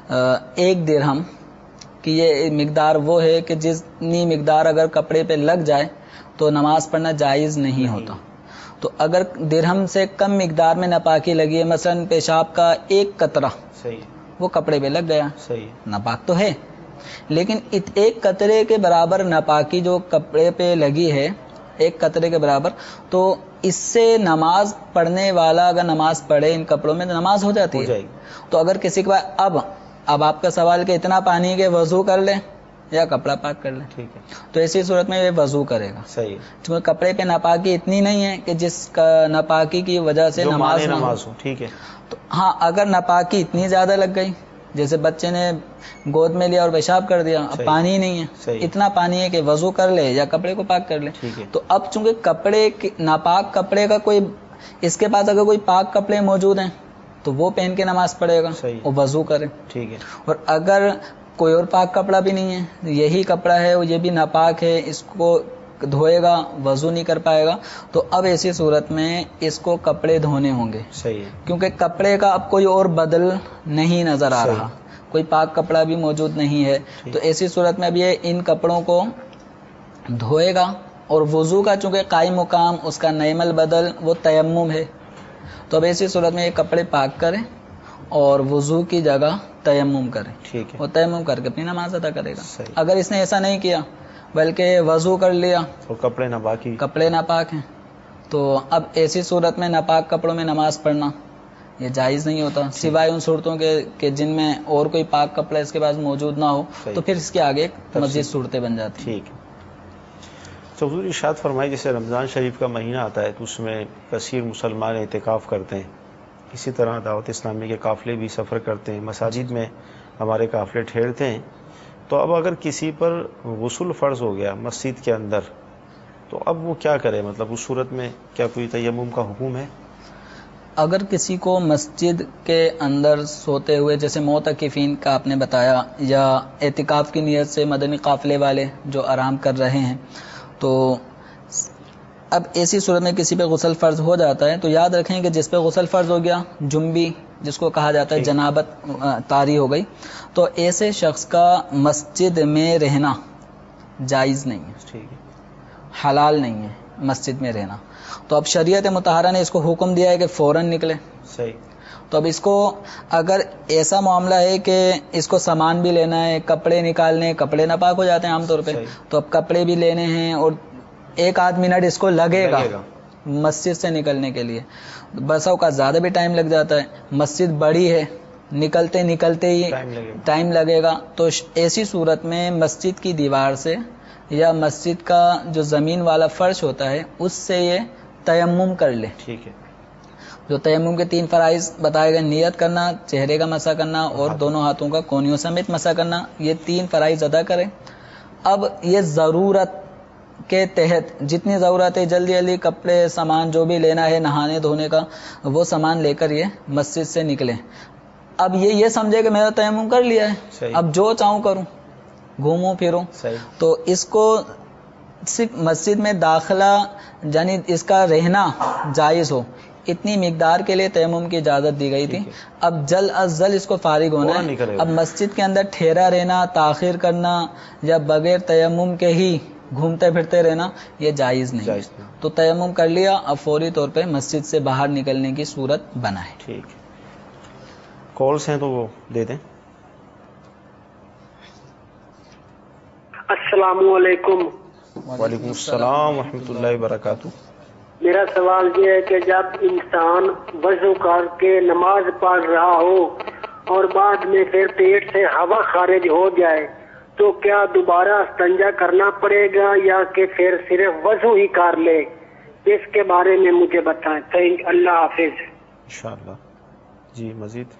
1 درہم کی یہ مقدار وہ ہے کہ جتنی مقدار اگر کپڑے پہ لگ جائے تو نماز پڑھنا جائز نہیں ہوتا. تو اگر درہم سے کم مقدار میں ناپاکی لگی ہے، مثلا پیشاب کا 1 قطرہ، صحیح، وہ کپڑے پہ لگ گیا، صحیح، ناپاک تو ہے، لیکن 1 قطرے کے برابر ناپاکی جو کپڑے پہ لگی ہے، 1 قطرے کے برابر، تو اس سے نماز پڑھنے والا اگر نماز پڑھے ان کپڑوں میں تو نماز ہو جاتی ہے. تو اگر کسی کے بعد اب آپ کا سوال کہ اتنا پانی کے وضو کر لے یا کپڑا پاک کر لے، ٹھیک ہے، تو ایسی صورت میں یہ وضو کرے گا. صحیح. کیونکہ کپڑے پہ ناپاکی اتنی نہیں ہے کہ جس کا ناپاکی کی وجہ سے نماز نہ ہو. ٹھیک ہے. تو ہاں اگر ناپاکی اتنی زیادہ لگ گئی، جیسے بچے نے گود میں لیا اور پیشاب کر دیا، اب پانی نہیں ہے، اتنا پانی ہے کہ وضو کر لے یا کپڑے کو پاک کر لے، تو اب چونکہ کپڑے ناپاک کپڑے کا کوئی، اس کے پاس اگر کوئی پاک کپڑے موجود ہیں تو وہ پہن کے نماز پڑھے گا اور وضو کرے. ٹھیک ہے. اور اگر کوئی اور پاک کپڑا بھی نہیں ہے، یہی کپڑا ہے یہ بھی ناپاک ہے، اس کو دھوئے گا، وضو نہیں کر پائے گا، تو اب ایسی صورت میں اس کو کپڑے دھونے ہوں گے. صحیح. کیونکہ کپڑے کا اب کوئی اور بدل نہیں نظر آ رہا، کوئی پاک کپڑا بھی موجود نہیں ہے. تو ایسی صورت میں اب یہ ان کپڑوں کو دھوئے گا، اور وضو کا چونکہ قائم مقام اس کا نعم البدل وہ تیمم ہے، تو اب ایسی صورت میں یہ کپڑے پاک کریں اور وضو کی جگہ تیمم کریں. ٹھیک ہے. وہ تیمم کر کے اپنی نماز ادا کرے گا. اگر اس نے ایسا نہیں کیا بلکہ وضو کر لیا اور کپڑے ناپاک ہیں، تو اب ایسی صورت میں ناپاک کپڑوں میں نماز پڑھنا یہ جائز نہیں ہوتا، سوائے ان صورتوں کے کہ جن میں اور کوئی پاک کپڑا اس کے پاس موجود نہ ہو، تو پھر اس کے آگے مزید صورتیں بن جاتی. ٹھیک ہے. تو حضور ارشاد فرمائے جیسے رمضان شریف کا مہینہ آتا ہے تو اس میں کثیر مسلمان اعتکاف کرتے ہیں، اسی طرح دعوت اسلامی کے قافلے بھی سفر کرتے ہیں، مساجد میں ہمارے قافلے ٹھہرتے ہیں. تو اب اگر کسی پر غسل فرض ہو گیا مسجد کے اندر تو اب وہ کیا کرے؟ مطلب اس صورت میں کیا کوئی تیمم کا حکم ہے؟ اگر کسی کو مسجد کے اندر سوتے ہوئے، جیسے معتکفین کا آپ نے بتایا، یا اعتکاف کی نیت سے مدنی قافلے والے جو آرام کر رہے ہیں، تو اب ایسی صورت میں کسی پہ غسل فرض ہو جاتا ہے تو یاد رکھیں کہ جس پہ غسل فرض ہو گیا، جنبی جس کو کہا جاتا ہے، جنابت طاری ہو گئی، تو ایسے شخص کا مسجد میں رہنا جائز نہیں ہے، حلال نہیں ہے مسجد میں رہنا. تو اب شریعت مطہرہ نے اس کو حکم دیا ہے کہ فوراً نکلے. صحیح. تو اب اس کو اگر ایسا معاملہ ہے کہ اس کو سامان بھی لینا ہے، کپڑے نکالنے، کپڑے ناپاک ہو جاتے ہیں عام طور پہ، تو اب کپڑے بھی لینے ہیں اور 1-8 منٹ اس کو لگے گا مسجد سے نکلنے کے لیے، بس اوقات زیادہ بھی ٹائم لگ جاتا ہے، مسجد بڑی ہے نکلتے نکلتے ہی ٹائم لگے گا، تو ایسی صورت میں مسجد کی دیوار سے یا مسجد کا جو زمین والا فرش ہوتا ہے اس سے یہ تیمم کر لے. ٹھیک ہے. جو تیمم کے 3 فرائض بتائے گئے، نیت کرنا، چہرے کا مسح کرنا اور دونوں ہاتھوں کا کونیوں سمیت مسح کرنا، یہ 3 فرائض ادا کرے. اب یہ ضرورت کے تحت جتنی ضرورت ہے، جلدی جلدی کپڑے سامان جو بھی لینا ہے نہانے دھونے کا وہ سامان لے کر یہ مسجد سے نکلے. اب یہ سمجھے کہ میں نے تیمم کر لیا ہے، اب جو چاہوں کروں، گھوموں پھروں. تو اس کو صرف مسجد میں داخلہ یعنی اس کا رہنا جائز ہو اتنی مقدار کے لیے تیمم کی اجازت دی گئی تھی. اب جلد از جلد اس کو فارغ ہونا ہے. اب مسجد کے اندر ٹھہرا رہنا، تاخیر کرنا یا بغیر تیمم کے ہی گھومتے پھرتے رہنا یہ جائز نہیں. تو تیمم کر لیا، اب فوری طور پہ مسجد سے باہر نکلنے کی صورت بنائے. ٹھیک. کالز ہیں تو وہ دے دیں. السلام علیکم. وعلیکم السلام ورحمۃ اللہ وبرکاتہ. میرا سوال یہ ہے کہ جب انسان وضو کر کے نماز پڑھ رہا ہو اور بعد میں پھر پیٹ سے ہوا خارج ہو جائے تو کیا دوبارہ استنجا کرنا پڑے گا یا کہ پھر صرف وضو ہی کر لے؟ اس کے بارے میں مجھے بتائیں. اللہ حافظ. انشاءاللہ. جی مزید.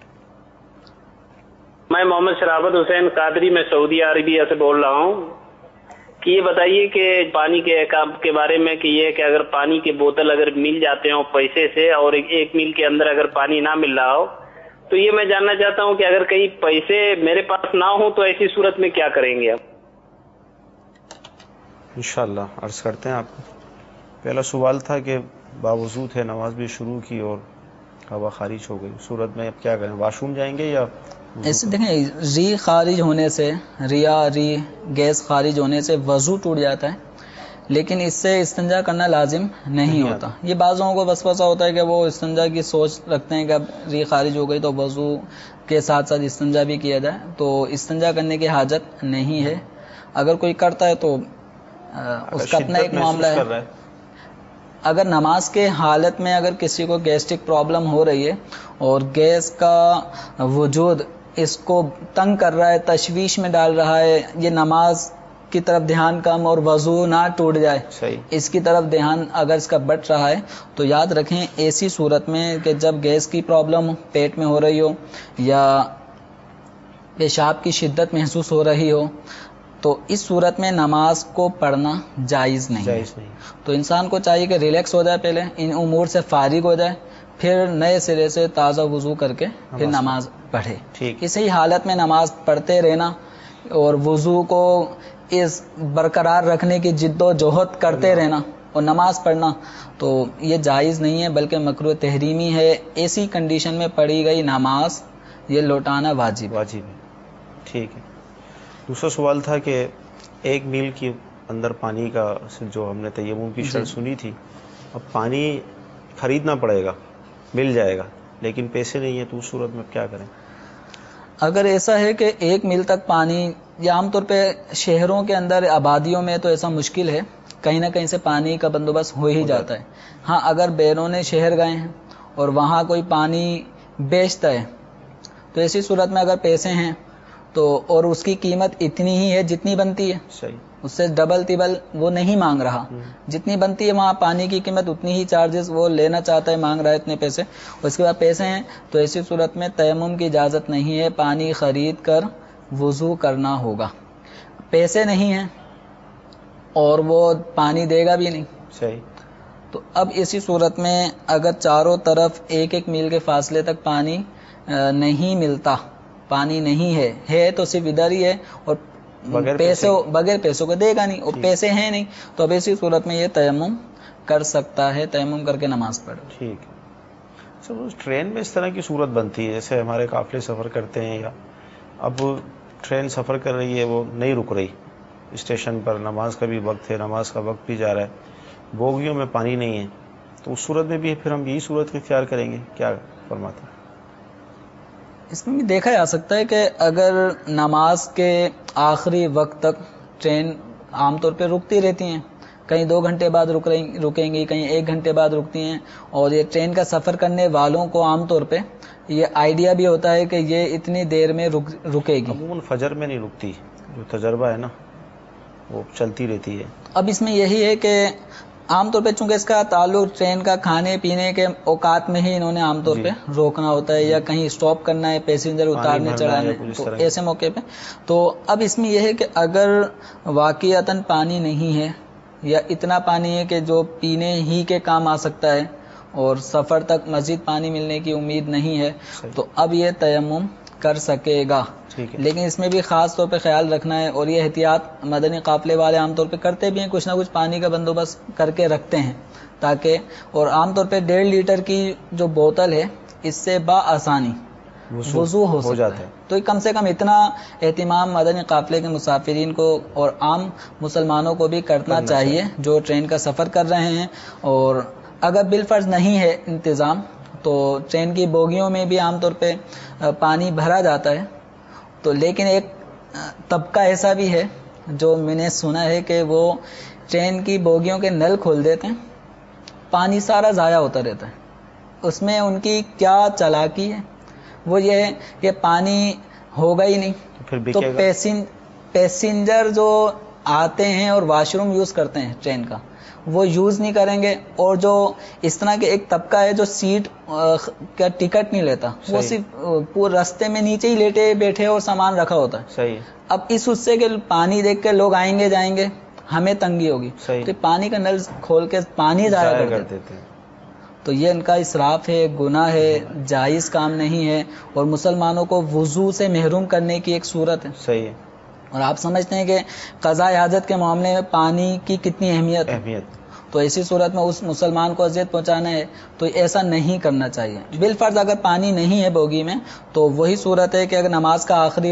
میں محمد شرافت حسین قادری، میں سعودی عربیہ سے بول رہا ہوں. کہ یہ بتائیے کہ پانی کے احکام کے بارے میں کہ یہ کہ اگر پانی کی بوتل اگر مل جاتے ہوں پیسے سے اور 1 میل کے اندر اگر پانی نہ مل رہا ہو تو یہ میں جاننا چاہتا ہوں کہ اگر کہیں پیسے میرے پاس نہ ہوں تو ایسی صورت میں کیا کریں گے آپ؟ انشاءاللہ عرض کرتے ہیں آپ کو. پہلا سوال تھا کہ باوضو تھے، نماز بھی شروع کی اور ہوا خارج ہو گئی، صورت میں اب کیا کریں؟ واش روم جائیں گے یا ایسے دیکھیں ری خارج ہونے سے، گیس خارج ہونے سے وضو ٹوٹ جاتا ہے، لیکن اس سے استنجا کرنا لازم نہیں ہوتا. یہ بعض لوگوں کو وسوسہ ہوتا ہے کہ وہ استنجا کی سوچ رکھتے ہیں کہ اب ری خارج ہو گئی تو وضو کے ساتھ ساتھ استنجا بھی کیا جائے. تو استنجا کرنے کی حاجت نہیں ہے. اگر کوئی کرتا ہے تو اس کا اپنا ایک معاملہ ہے. اگر نماز کے حالت میں اگر کسی کو گیسٹرک پرابلم ہو رہی ہے اور گیس کا وجود اس کو تنگ کر رہا ہے، تشویش میں ڈال رہا ہے، یہ نماز کی طرف دھیان کم اور وضو نہ ٹوٹ جائے، اس کی طرف دھیان اگر اس کا بٹ رہا ہے تو یاد رکھیں ایسی صورت میں کہ جب گیس کی پرابلم پیٹ میں ہو رہی ہو یا پیشاب کی شدت محسوس ہو رہی ہو تو اس صورت میں نماز کو پڑھنا جائز نہیں. تو انسان کو چاہیے کہ ریلیکس ہو جائے، پہلے ان امور سے فارغ ہو جائے، پھر نئے سرے سے تازہ وضو کر کے پھر نماز پڑھے. اسی حالت میں نماز پڑھتے رہنا اور وضو کو اس برقرار رکھنے کی جد و جہد کرتے رہنا اور نماز پڑھنا تو یہ جائز نہیں ہے بلکہ مکروہ تحریمی ہے. ایسی کنڈیشن میں پڑھی گئی نماز یہ لوٹانا واجب ہے. ٹھیک ہے. دوسرا سوال تھا کہ 1 میل کے اندر پانی کا جو ہم نے تیمم کی شرط سنی تھی، اب پانی خریدنا پڑے گا، مل جائے گا لیکن پیسے نہیں ہیں تو اس صورت میں کیا کریں؟ اگر ایسا ہے کہ 1 میل تک پانی، یا عام طور پہ شہروں کے اندر آبادیوں میں تو ایسا مشکل ہے، کہیں نہ کہیں سے پانی کا بندوبست ہو ہی جاتا ہے. ہاں اگر بیرون شہر گئے ہیں اور وہاں کوئی پانی بیچتا ہے تو ایسی صورت میں اگر پیسے ہیں تو اور اس کی قیمت اتنی ہی ہے جتنی بنتی ہے، اس سے ڈبل ٹبل وہ نہیں مانگ رہا، جتنی بنتی ہے وہاں پانی کی قیمت اتنی ہی چارجز وہ لینا چاہتا ہے، مانگ رہا ہے اتنے پیسے، اس کے بعد پیسے ہیں تو ایسی صورت میں تیمم کی اجازت نہیں ہے، پانی خرید کر وضو کرنا ہوگا. پیسے نہیں ہیں اور وہ پانی دے گا بھی نہیں، تو اب اسی صورت میں اگر چاروں طرف 1 میل کے فاصلے تک پانی نہیں ملتا، پانی نہیں ہے تو صرف ادھر ہی ہے اور بغیر پیسوں کو دے گا نہیں اور پیسے ہیں نہیں تو اب ایسی صورت میں یہ تیمم کر سکتا ہے، تیمم کر کے نماز پڑھے. ٹھیک ہے. ٹرین میں اس طرح کی صورت بنتی ہے جیسے ہمارے قافلے سفر کرتے ہیں، یا اب ٹرین سفر کر رہی ہے وہ نہیں رک رہی اسٹیشن پر، نماز کا بھی وقت ہے، نماز کا وقت بھی جا رہا ہے، بوگیوں میں پانی نہیں ہے، تو اس صورت میں بھی پھر ہم یہی صورت اختیار کریں گے، کیا فرماتے ہیں؟ اس میں بھی دیکھا جا سکتا ہے کہ اگر نماز کے آخری وقت تک ٹرین عام طور پہ رکتی رہتی ہیں، کہیں 2 گھنٹے بعد رکیں گی، کہیں 1 گھنٹے بعد رکتی ہیں. اور یہ ٹرین کا سفر کرنے والوں کو عام طور پہ یہ آئیڈیا بھی ہوتا ہے کہ یہ اتنی دیر میں رکے گی. عموماً فجر میں نہیں رکتی، جو تجربہ ہے نا وہ چلتی رہتی ہے. اب اس میں یہی ہے کہ عام طور پہ چونکہ اس کا تعلق ٹرین کا کھانے پینے کے اوقات میں ہی انہوں نے عام طور پہ روکنا ہوتا ہے، یا کہیں اسٹاپ کرنا ہے پیسنجر اتارنے چڑھانے، تو ایسے موقع پہ. تو اب اس میں یہ ہے کہ اگر واقعتاً پانی نہیں ہے یا اتنا پانی ہے کہ جو پینے ہی کے کام آ سکتا ہے اور سفر تک مزید پانی ملنے کی امید نہیں ہے، تو اب یہ تیمم کر سکے گا. لیکن اس میں بھی خاص طور پہ خیال رکھنا ہے، اور یہ احتیاط مدنی قافلے والے عام طور پہ کرتے بھی ہیں، کچھ نہ کچھ پانی کا بندوبست کر کے رکھتے ہیں تاکہ، اور عام طور پہ 1.5 لیٹر کی جو بوتل ہے اس سے بآسانی وضو ہو سکتا ہے. تو کم سے کم اتنا اہتمام مدنی قافلے کے مسافرین کو اور عام مسلمانوں کو بھی کرنا چاہیے جو ٹرین کا سفر کر رہے ہیں. اور اگر بالفرض نہیں ہے انتظام تو ٹرین کی بوگیوں میں بھی عام طور پہ پانی بھرا جاتا ہے. تو لیکن ایک طبقہ ایسا بھی ہے جو میں نے سنا ہے کہ وہ ٹرین کی بوگیوں کے نل کھول دیتے ہیں، پانی سارا ضائع ہوتا رہتا ہے. اس میں ان کی کیا چالاکی ہے، وہ یہ ہے کہ پانی ہوگا ہی نہیں، تو پیسنجر جو آتے ہیں اور واش روم یوز کرتے ہیں ٹرین کا وہ یوز نہیں کریں گے. اور جو اس طرح کے ایک طبقہ ہے جو سیٹ کا ٹکٹ نہیں لیتا، وہ صرف پورے راستے میں نیچے ہی لیٹے بیٹھے اور سامان رکھا ہوتا ہے. صحیح. اب اس حصے کے پانی دیکھ کے لوگ آئیں گے جائیں گے، ہمیں تنگی ہوگی، تو پانی کا نل کھول کے پانی ضائع کر دیتے ہیں. تو یہ ان کا اسراف ہے، گناہ ہے، جائز کام نہیں ہے، اور مسلمانوں کو وضو سے محروم کرنے کی ایک صورت ہے. صحیح ہے. اور آپ سمجھتے ہیں کہ قضاء حاجت کے معاملے میں پانی کی کتنی اہمیت ہے، تو ایسی صورت میں اس مسلمان کو اذیت پہنچانا ہے تو ایسا نہیں کرنا چاہیے. بالفرض اگر پانی نہیں ہے بوگی میں تو وہی صورت ہے کہ اگر نماز کے آخری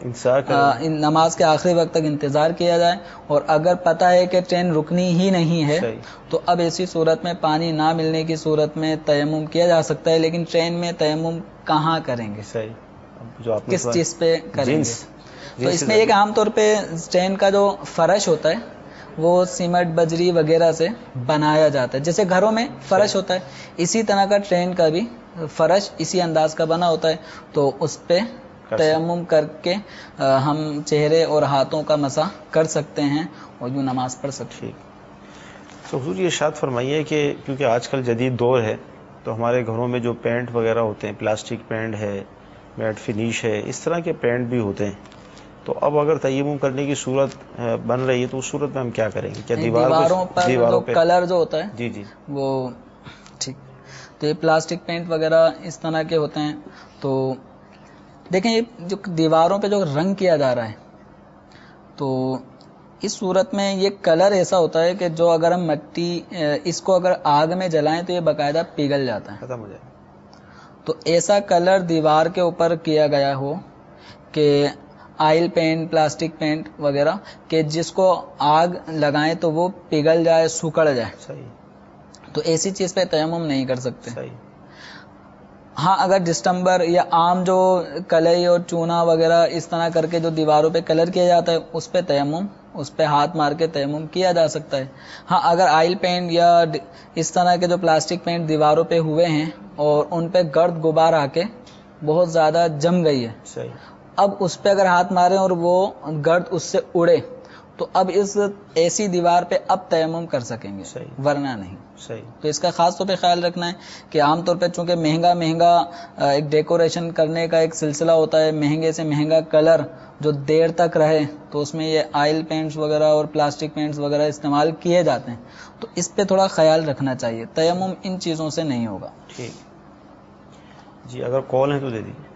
وقت تک انتظار کیا جائے، اور اگر پتہ ہے کہ ٹرین رکنی ہی نہیں ہے تو اب ایسی صورت میں پانی نہ ملنے کی صورت میں تیمم کیا جا سکتا ہے. لیکن ٹرین میں تیمم کہاں کریں گے، کس چیز پہ کریں گے؟ تو اس میں ایک عام طور پہ ٹرین کا جو فرش ہوتا ہے وہ سیمنٹ بجری وغیرہ سے بنایا جاتا ہے، جیسے گھروں میں فرش ہوتا ہے اسی طرح کا ٹرین کا بھی فرش اسی انداز کا بنا ہوتا ہے. تو اس پہ تیمم کر کے ہم چہرے اور ہاتھوں کا مسح کر سکتے ہیں اور یوں نماز پڑھ سکتے ہیں. تو حضور یہ ارشاد فرمائیے کہ کیونکہ آج کل جدید دور ہے تو ہمارے گھروں میں جو پینٹ وغیرہ ہوتے ہیں، پلاسٹک پینٹ ہے، میٹ فنیش ہے، اس طرح کے پینٹ بھی ہوتے ہیں. تو اب اگر تیمم کرنے کی صورت بن رہی ہے تو اس صورت میں ہم کیا کریں گے؟ کیا دیواروں پر کلر جو ہوتا ہے جی وہ ٹھیک، تو یہ پلاسٹک پینٹ وغیرہ اس طرح کے ہوتے ہیں. تو دیکھیں یہ جو دیواروں پہ جو رنگ کیا جا رہا ہے تو اس صورت میں یہ کلر ایسا ہوتا ہے کہ جو اگر ہم مٹی اس کو اگر آگ میں جلائیں تو یہ باقاعدہ پگھل جاتا ہے، ختم ہو جائے. تو ایسا کلر دیوار کے اوپر کیا گیا ہو کہ آئل پینٹ، پلاسٹک پینٹ وغیرہ کہ جس کو آگ لگائیں تو وہ پگھل جائے، سکڑ جائے. صحیح. تو ایسی چیز پہ تیمم نہیں کر سکتے. صحیح. ہاں اگر ڈسٹمبر یا عام جو کلئی اور چونا وغیرہ اس طرح کر کے جو دیواروں پہ کلر کیا جاتا ہے اس پہ تیمم، اس پہ ہاتھ مار کے تیمم کیا جا سکتا ہے. ہاں اگر آئل پینٹ یا اس طرح کے جو پلاسٹک پینٹ دیواروں پہ ہوئے ہیں اور ان پہ گرد غبار آ کے بہت زیادہ جم گئی ہے، صحیح، اب اس پہ اگر ہاتھ ماریں اور وہ گرد اس سے اڑے تو اب اس ایسی دیوار پہ اب تیمم کر سکیں گے، ورنہ نہیں. صحیح. تو اس کا خاص طور پہ خیال رکھنا ہے کہ عام طور پہ چونکہ مہنگا ایک ڈیکوریشن کرنے کا ایک سلسلہ ہوتا ہے، مہنگے سے مہنگا کلر جو دیر تک رہے تو اس میں یہ آئل پینٹس وغیرہ اور پلاسٹک پینٹس وغیرہ استعمال کیے جاتے ہیں. تو اس پہ تھوڑا خیال رکھنا چاہیے، تیمم ان چیزوں سے نہیں ہوگا. ٹھیک جی. اگر کال ہے تو دے دیجیے.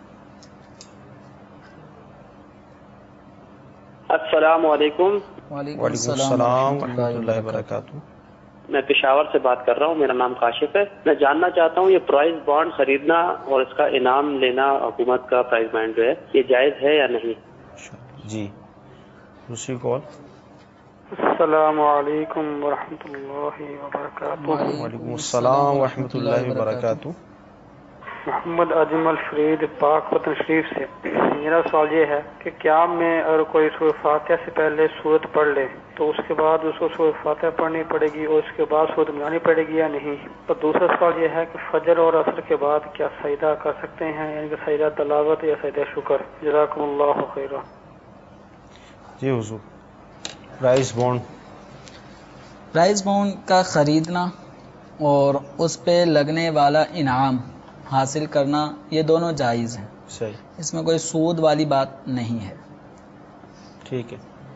السلام علیکم. وعلیکم السلام ورحمۃ اللہ وبرکاتہ. میں پشاور سے بات کر رہا ہوں، میرا نام کاشف ہے. میں جاننا چاہتا ہوں یہ پرائز بانڈ خریدنا اور اس کا انعام لینا حکومت کا پرائز بانڈ جو ہے یہ جائز ہے یا نہیں؟ جی. دوسری کال. السلام علیکم ورحمۃ اللہ وبرکاتہ. وعلیکم السلام ورحمۃ اللہ وبرکاتہ. محمد اجمل فرید پاک وطن شریف سے. میرا سوال یہ ہے کہ کیا میں اگر کوئی سورہ فاتحہ سے پہلے سورت پڑھ لے تو اس کے بعد اس کو سورہ فاتحہ پڑھنی پڑے گی اور اس کے بعد سورت ملانی پڑے گی یا نہیں؟ اور دوسرا سوال یہ ہے کہ فجر اور عصر کے بعد کیا سجدہ کر سکتے ہیں، یعنی کہ سجدہ تلاوت یا سجدہ شکر؟ جزاکم اللہ خیرا. جی حضور. رائس بونڈ کا خریدنا اور اس پہ لگنے والا انعام حاصل کرنا یہ دونوں جائز ہیں. صحیح. اس میں کوئی سود والی بات نہیں ہے. ٹھیک ہے.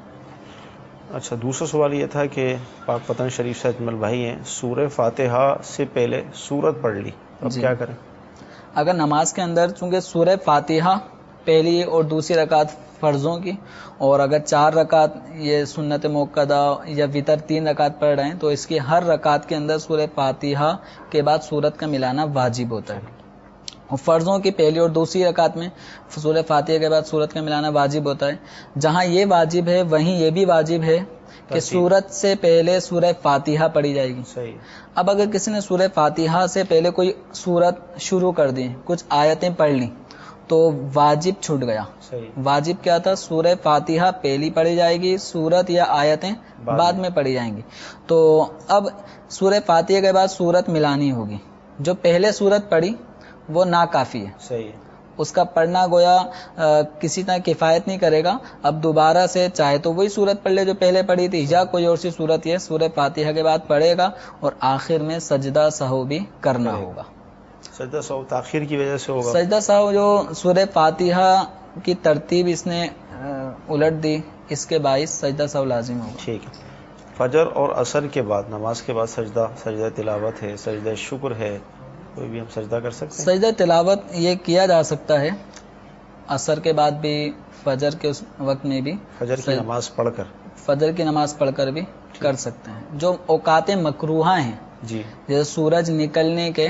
اچھا، دوسرا سوال یہ تھا کہ پاک پتن شریف سے اجمل بھائی ہیں، سورہ فاتحہ سے پہلے سورت پڑھ لی، اب کیا کریں؟ اگر نماز کے اندر چونکہ سورہ فاتحہ پہلی اور دوسری رکعت فرضوں کی، اور اگر 4 رکعت یہ سنت موقدہ یا وتر 3 رکعت پڑھ رہے ہیں تو اس کی ہر رکعت کے اندر سورہ فاتحہ کے بعد سورت کا ملانا واجب ہوتا ہے. اور فرضوں کی پہلی اور دوسری رکعت میں سورہ فاتحہ کے بعد سورت کا ملانا واجب ہوتا ہے. جہاں یہ واجب ہے وہیں یہ بھی واجب ہے کہ سورت سے پہلے سورہ فاتحہ پڑھی جائے گی. صحیح. اب اگر کسی نے سورہ فاتحہ سے پہلے کوئی سورت شروع کر دی، کچھ آیتیں پڑھ لیں، تو واجب چھوٹ گیا. صحیح. واجب کیا تھا؟ سورہ فاتحہ پہلی پڑھی جائے گی، سورت یا آیتیں بعد میں پڑھی جائیں گی. تو اب سورہ فاتحہ کے بعد سورت ملانی ہوگی. جو پہلے سورت پڑھی وہ ناکافی ہے. صحیح. اس کا پڑھنا گویا کسی طرح کفایت نہیں کرے گا. اب دوبارہ سے چاہے تو وہی سورت پڑھ لے جو پہلے پڑھی تھی، یا کوئی اور سی سورت یہ سورہ فاتحہ کے بعد پڑھے گا، اور آخر میں سجدہ سہو بھی کرنا ہوگا. سجدہ سہو تاخیر کی وجہ سے ہوگا. سجدہ سہو جو سورہ فاتحہ کی ترتیب اس نے الٹ دی، اس کے باعث سجدہ سہو لازم ہوگا. ٹھیک ہے. فجر اور عصر کے بعد نماز کے بعد سجدہ تلاوت ہے، سجدہ شکر ہے، کوئی بھی ہم سجدہ کر سکتے ہیں؟ سجدہ تلاوت یہ کیا جا سکتا ہے عصر کے بعد بھی، فجر کے اس وقت میں بھی، فجر کی نماز پڑھ کر، فجر کی نماز پڑھ کر بھی کر سکتے ہیں. جو اوقات مکروہہ ہیں، جی، جیسے سورج نکلنے کے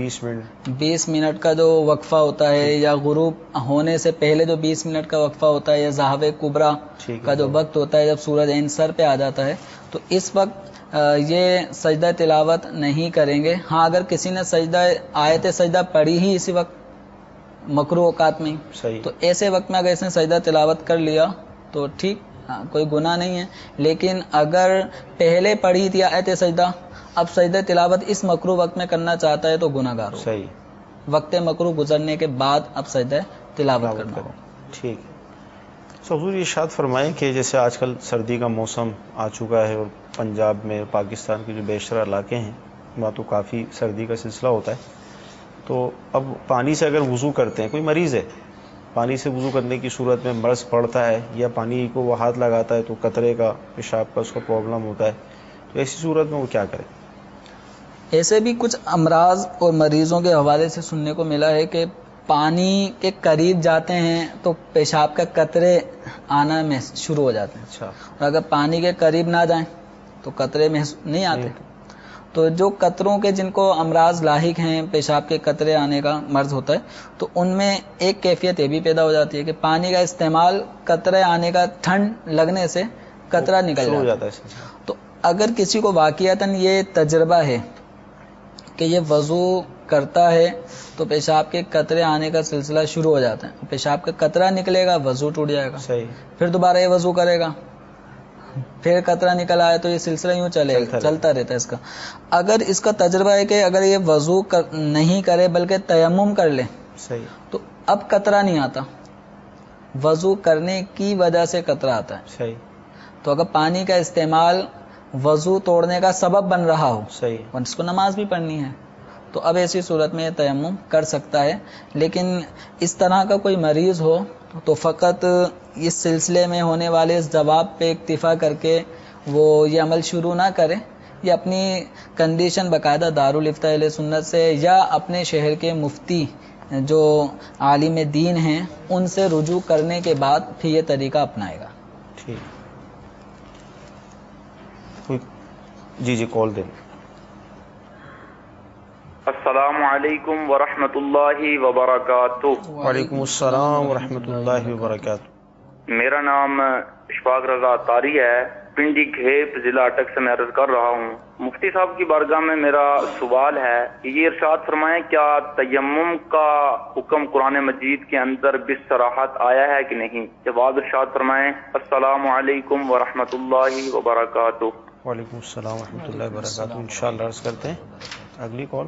20 منٹ کا جو وقفہ ہوتا ہے، یا غروب ہونے سے پہلے جو 20 منٹ کا وقفہ ہوتا ہے، یا ذہاب کبریٰ کا جو وقت ہوتا ہے جب سورج عین سر پہ آ جاتا ہے، تو اس وقت یہ سجدہ تلاوت نہیں کریں گے. ہاں اگر کسی نے آیت سجدہ پڑھی ہی اسی وقت مکروہ اوقات میں، تو ایسے وقت میں اگر اس نے سجدہ تلاوت کر لیا تو ٹھیک، کوئی گناہ نہیں ہے. لیکن اگر پہلے پڑھی تھی آیت سجدہ، اب سجدہ تلاوت اس مکروہ وقت میں کرنا چاہتا ہے تو گناہ گار ہوگا. صحیح. وقت مکروہ گزرنے کے بعد اب سجدہ تلاوت کرنا ہوگا. ٹھیک. حضور ارشاد فرمائیں کہ جیسے آج کل سردی کا موسم آ چکا ہے، اور پنجاب میں پاکستان کے جو بیشتر علاقے ہیں وہاں تو کافی سردی کا سلسلہ ہوتا ہے، تو اب پانی سے اگر وضو کرتے ہیں، کوئی مریض ہے، پانی سے وضو کرنے کی صورت میں مرض پڑتا ہے، یا پانی کو وہ ہاتھ لگاتا ہے تو قطرے کا پیشاب کا اس کو پرابلم ہوتا ہے، تو ایسی صورت میں وہ کیا کرے؟ ایسے بھی کچھ امراض اور مریضوں کے حوالے سے سننے کو ملا ہے کہ پانی کے قریب جاتے ہیں تو پیشاب کا قطرے آنا میں شروع ہو جاتے ہیں. اچھا. اور اگر پانی کے قریب نہ جائیں تو قطرے میں نہیں آتے. تو جو قطروں کے جن کو امراض لاحق ہیں، پیشاب کے قطرے آنے کا مرض ہوتا ہے، تو ان میں ایک کیفیت یہ بھی پیدا ہو جاتی ہے کہ پانی کا استعمال قطرے آنے کا ٹھنڈ لگنے سے قطرہ نکل جاتا ہے. تو اگر کسی کو واقعتاً یہ تجربہ ہے کہ یہ وضو کرتا ہے تو پیشاب کے قطرے آنے کا سلسلہ شروع ہو جاتا ہے، پیشاب کا قطرہ نکلے گا، وضو ٹوٹ جائے گا. صحیح. پھر دوبارہ یہ وضو کرے گا، پھر قطرہ نکل آئے تو یہ سلسلہ یوں چلتا رہتا ہے اس کا. اگر اس کا تجربہ ہے کہ اگر یہ وضو نہیں کرے بلکہ تیمم کر لے، صحیح، تو اب قطرہ نہیں آتا، وضو کرنے کی وجہ سے قطرہ آتا ہے. صحیح. تو اگر پانی کا استعمال وضو توڑنے کا سبب بن رہا ہو، صحیح، اس کو نماز بھی پڑھنی ہے، تو اب ایسی صورت میں یہ تیمم کر سکتا ہے. لیکن اس طرح کا کوئی مریض ہو تو فقط اس سلسلے میں ہونے والے اس جواب پہ اکتفا کر کے وہ یہ عمل شروع نہ کرے، یا اپنی کنڈیشن باقاعدہ دارالفتہ اہل سنت سے یا اپنے شہر کے مفتی جو عالم دین ہیں ان سے رجوع کرنے کے بعد پھر یہ طریقہ اپنائے گا. ٹھیک. جی کال دیں. السلام علیکم ورحمۃ اللہ وبرکاتہ. وعلیکم السلام ورحمۃ اللہ وبرکاتہ. میرا نام اشفاق رضا تاری ہے. پنڈی گھیپ ضلع اٹک سے میں عرض کر رہا ہوں. مفتی صاحب کی بارگاہ میں میرا سوال ہے کہ یہ ارشاد فرمائیں کیا تیمم کا حکم قرآن مجید کے اندر بصراحت آیا ہے کہ نہیں؟ جواب ارشاد فرمائیں. السلام علیکم ورحمۃ اللہ وبرکاتہ. وعلیکم السلام ورحمۃ اللہ وبرکاتہ. انشاءاللہ عرض کرتے ہیں. اگلی کال.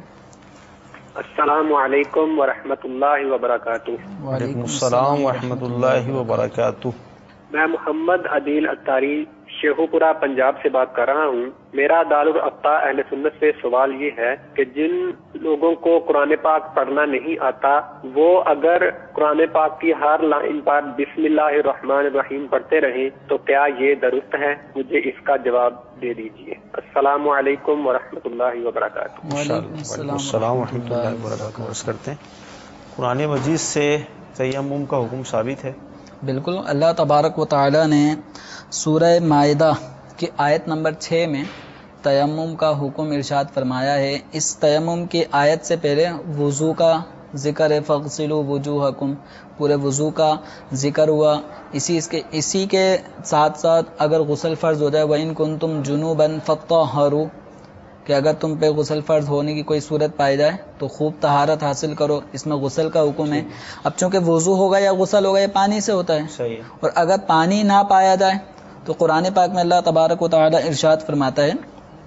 السلام علیکم ورحمۃ اللہ وبرکاتہ. وعلیکم السلام ورحمۃ اللہ وبرکاتہ. میں محمد عدیل اتاری شیخو پورہ پنجاب سے بات کر رہا ہوں. میرا دارالافتا اہل سنت سے سوال یہ ہے کہ جن لوگوں کو قرآن پاک پڑھنا نہیں آتا وہ اگر قرآن پاک کی ہر لائن پر بسم اللہ الرحمن الرحیم پڑھتے رہیں تو کیا یہ درست ہے؟ مجھے اس کا جواب دے دیجیے. السلام علیکم ورحمۃ اللہ وبرکاتہ. وعلیکم السلام ورحمۃ اللہ وبرکاتہ. عرض کرتے ہیں قرآن مجید سے تیمم کا حکم ثابت ہے؟ بالکل. اللہ تبارک و تعالی نے سورہ مائدہ کی آیت نمبر 6 میں تیمم کا حکم ارشاد فرمایا ہے. اس تیمم کی آیت سے پہلے وضو کا ذکر ہے. فغسلوا وجوہکم، پورے وضو کا ذکر ہوا. اسی کے ساتھ ساتھ اگر غسل فرض ہو جائے وَإِن كُنتُمْ جُنُوبًا فَطَّهَّرُوا، کہ اگر تم پہ غسل فرض ہونے کی کوئی صورت پائی جائے تو خوب طہارت حاصل کرو. اس میں غسل کا حکم ہے. اب چونکہ وضو ہوگا یا غسل ہوگا یہ پانی سے ہوتا ہے، اور اگر پانی نہ پایا جائے تو قرآن پاک میں اللہ تبارک و تعالی ارشاد فرماتا ہے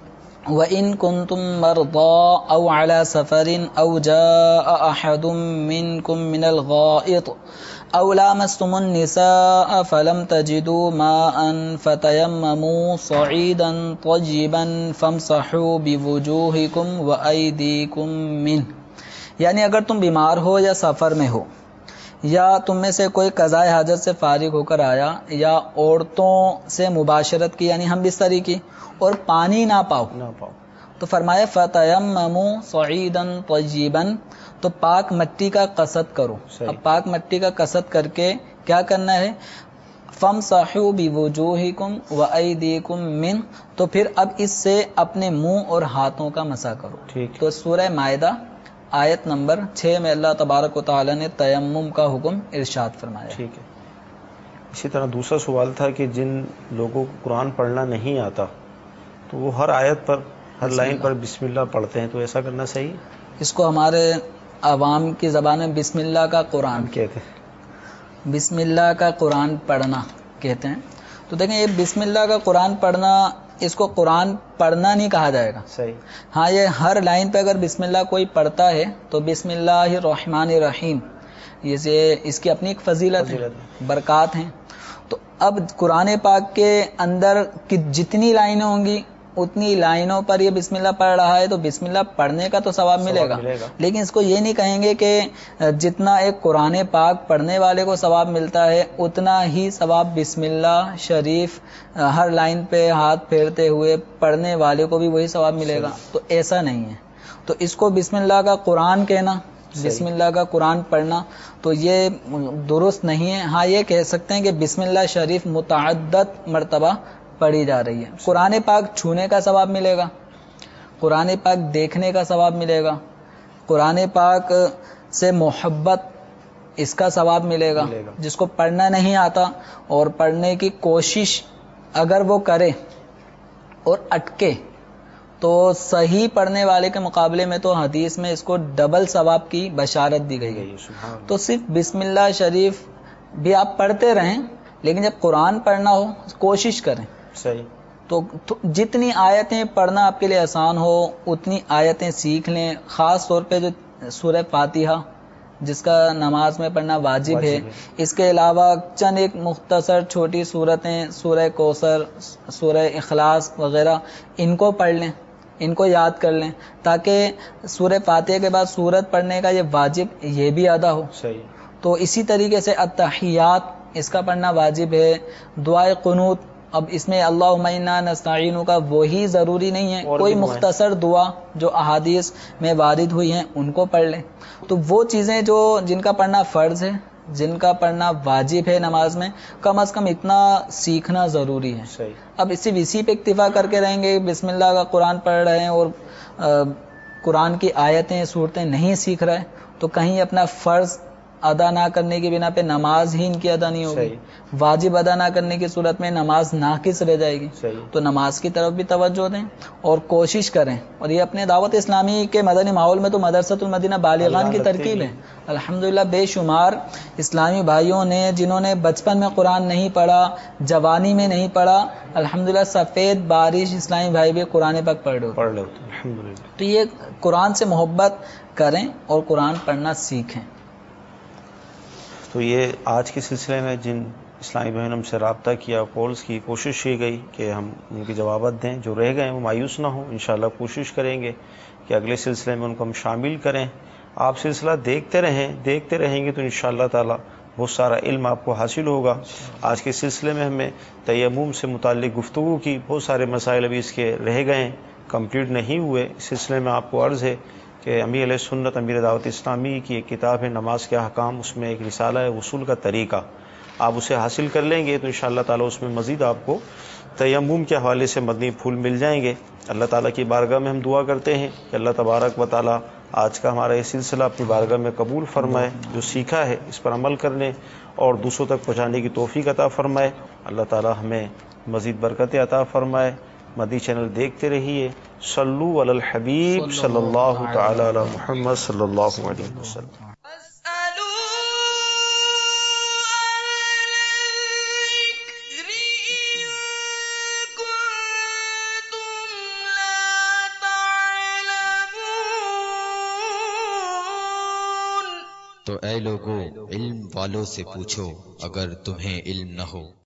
وَإِن كُنتُم مَّرْضَىٰ أَوْ عَلَىٰ سَفَرٍ أَوْ جَاءَ أَحَدٌ مِّنكُم مِّنَ الْغَائِطِ أَوْ لَامَسْتُمُ النِّسَاءَ فَلَمْ تَجِدُوا مَاءً فَتَيَمَّمُوا صَعِيدًا طَيِّبًا فَامْسَحُوا بِوُجُوهِكُمْ وَأَيْدِيكُمْ مِنْهُ. یعنی اگر تم بیمار ہو یا سفر میں ہو یا تم میں سے کوئی قضاء حاجت سے فارغ ہو کر آیا یا عورتوں سے مباشرت کی یعنی ہم بستری کی اور پانی نہ پاؤ تو فرمایا فَتَيَمَّمُوا صَعِيدًا طَيِّبًا، تو پاک مٹی کا قصد کرو. اب پاک مٹی کا قصد کر کے کیا کرنا ہے؟ فَامْسَحُوا بِوُجُوهِكُمْ وَأَيْدِيكُمْ مِنْهُ، تو پھر اب اس سے اپنے منہ اور ہاتھوں کا مسح کرو. تو سورہ مائدہ آیت نمبر 6 میں اللہ تبارک و تعالی نے تیمم کا حکم ارشاد فرمایا. ٹھیک ہے. اسی طرح دوسرا سوال تھا کہ جن لوگوں کو قرآن پڑھنا نہیں آتا تو وہ ہر آیت پر ہر لائن پر بسم اللہ پڑھتے ہیں، تو ایسا کرنا صحیح؟ اس کو ہمارے عوام کی زبان میں بسم اللہ کا قرآن کہتے ہیں. بسم اللہ کا قرآن پڑھنا کہتے ہیں. تو دیکھیں یہ بسم اللہ کا قرآن پڑھنا، اس کو قرآن پڑھنا نہیں کہا جائے گا. صحیح. ہاں یہ ہر لائن پہ اگر بسم اللہ کوئی پڑھتا ہے تو بسم اللہ الرحمن الرحیم، یہ اس کی اپنی ایک فضیلت ہے، برکات ہیں. تو اب قرآن پاک کے اندر کی جتنی لائنیں ہوں گی اتنی لائنوں پر یہ بسم اللہ پڑھ رہا ہے تو بسم اللہ پڑھنے کا تو ثواب ملے گا، لیکن اس کو یہ نہیں کہیں گے کہ جتنا ایک قرآن پاک پڑھنے والے کو ثواب ملتا ہے اتنا ہی ثواب بسم اللہ شریف ہر لائن پہ ہاتھ پھیرتے ہوئے پڑھنے والے کو بھی وہی ثواب ملے گا. تو ایسا نہیں ہے. تو اس کو بسم اللہ کا قرآن کہنا، بسم اللہ کا قرآن پڑھنا تو یہ درست نہیں ہے. ہاں یہ کہہ سکتے ہیں کہ بسم اللہ شریف متعدد مرتبہ پڑھی جا رہی ہے. قرآن پاک چھونے کا ثواب ملے گا، قرآن پاک دیکھنے کا ثواب ملے گا، قرآن پاک سے محبت اس کا ثواب ملے گا. جس کو پڑھنا نہیں آتا اور پڑھنے کی کوشش اگر وہ کرے اور اٹکے تو صحیح پڑھنے والے کے مقابلے میں تو حدیث میں اس کو ڈبل ثواب کی بشارت دی گئی ہے. تو صرف بسم اللہ شریف بھی آپ پڑھتے رہیں، لیکن جب قرآن پڑھنا ہو کوشش کریں. صحیح. تو جتنی آیتیں پڑھنا آپ کے لیے آسان ہو اتنی آیتیں سیکھ لیں. خاص طور پہ جو سورہ فاتحہ جس کا نماز میں پڑھنا واجب ہے، اس کے علاوہ چند ایک مختصر چھوٹی صورتیں سورہ کوثر، سورہ اخلاص وغیرہ ان کو پڑھ لیں، ان کو یاد کر لیں تاکہ سورہ فاتحہ کے بعد سورت پڑھنے کا یہ واجب یہ بھی ادا ہو. صحیح. تو اسی طریقے سے التحیات اس کا پڑھنا واجب ہے. دعائے قنوت، اب اس میں اللہم انا نستعین کا وہی ضروری نہیں ہے، کوئی مختصر دعا جو احادیث میں وارد ہوئی ہیں ان کو پڑھ لیں. تو وہ چیزیں جو جن کا پڑھنا فرض ہے، جن کا پڑھنا واجب ہے نماز میں، کم از کم اتنا سیکھنا ضروری ہے. صحیح. اب صرف اسی پہ اکتفا کر کے رہیں گے بسم اللہ کا قرآن پڑھ رہے ہیں اور قرآن کی آیتیں صورتیں نہیں سیکھ رہے تو کہیں اپنا فرض ادا نہ کرنے کی بنا پہ نماز ہی ان کی ادا نہیں ہوگی، واجب ادا نہ کرنے کی صورت میں نماز ناقص رہ جائے گی، تو نماز کی طرف بھی توجہ دیں اور کوشش کریں. اور یہ اپنے دعوت اسلامی کے مدنی ماحول میں تو مدرسۃ المدینہ بالغان کی ترکیب ہے. الحمدللہ بے شمار اسلامی بھائیوں نے جنہوں نے بچپن میں قرآن نہیں پڑھا، جوانی میں نہیں پڑھا، الحمدللہ سفید بارش اسلامی بھائی بھی قرآن پاک پڑھ رہے ہوتے. تو یہ قرآن سے محبت کریں اور قرآن پڑھنا سیکھیں. تو یہ آج کے سلسلے میں جن اسلامی بہنوں ہم سے رابطہ کیا، کالز کی، کوشش کی گئی کہ ہم ان کی جوابات دیں. جو رہ گئے وہ مایوس نہ ہوں، انشاءاللہ کوشش کریں گے کہ اگلے سلسلے میں ان کو ہم شامل کریں. آپ سلسلہ دیکھتے رہیں گے تو انشاءاللہ تعالی بہت سارا علم آپ کو حاصل ہوگا. آج کے سلسلے میں ہمیں تیمم سے متعلق گفتگو کی، بہت سارے مسائل ابھی اس کے رہ گئے، کمپلیٹ نہیں ہوئے. اس سلسلے میں آپ کو عرض ہے کہ امیر علیہ سنت امیر دعوت اسلامی کی ایک کتاب ہے نماز کے احکام، اس میں ایک رسالہ ہے وصول کا طریقہ. آپ اسے حاصل کر لیں گے تو انشاءاللہ تعالی اس میں مزید آپ کو تیمم کے حوالے سے مدنی پھول مل جائیں گے. اللہ تعالیٰ کی بارگاہ میں ہم دعا کرتے ہیں کہ اللہ تبارک و تعالیٰ آج کا ہمارا یہ سلسلہ اپنی بارگاہ میں قبول فرمائے، جو سیکھا ہے اس پر عمل کرنے اور دوسروں تک پہنچانے کی توفیق عطا فرمائے. اللہ تعالیٰ ہمیں مزید برکت عطا فرمائے. مدنی چینل دیکھتے رہیے. صلو علی الحبیب صلی اللہ تعالی علی محمد صلی اللہ علیہ وسلم. تو اے لوگو علم والوں سے پوچھو اگر تمہیں علم نہ ہو.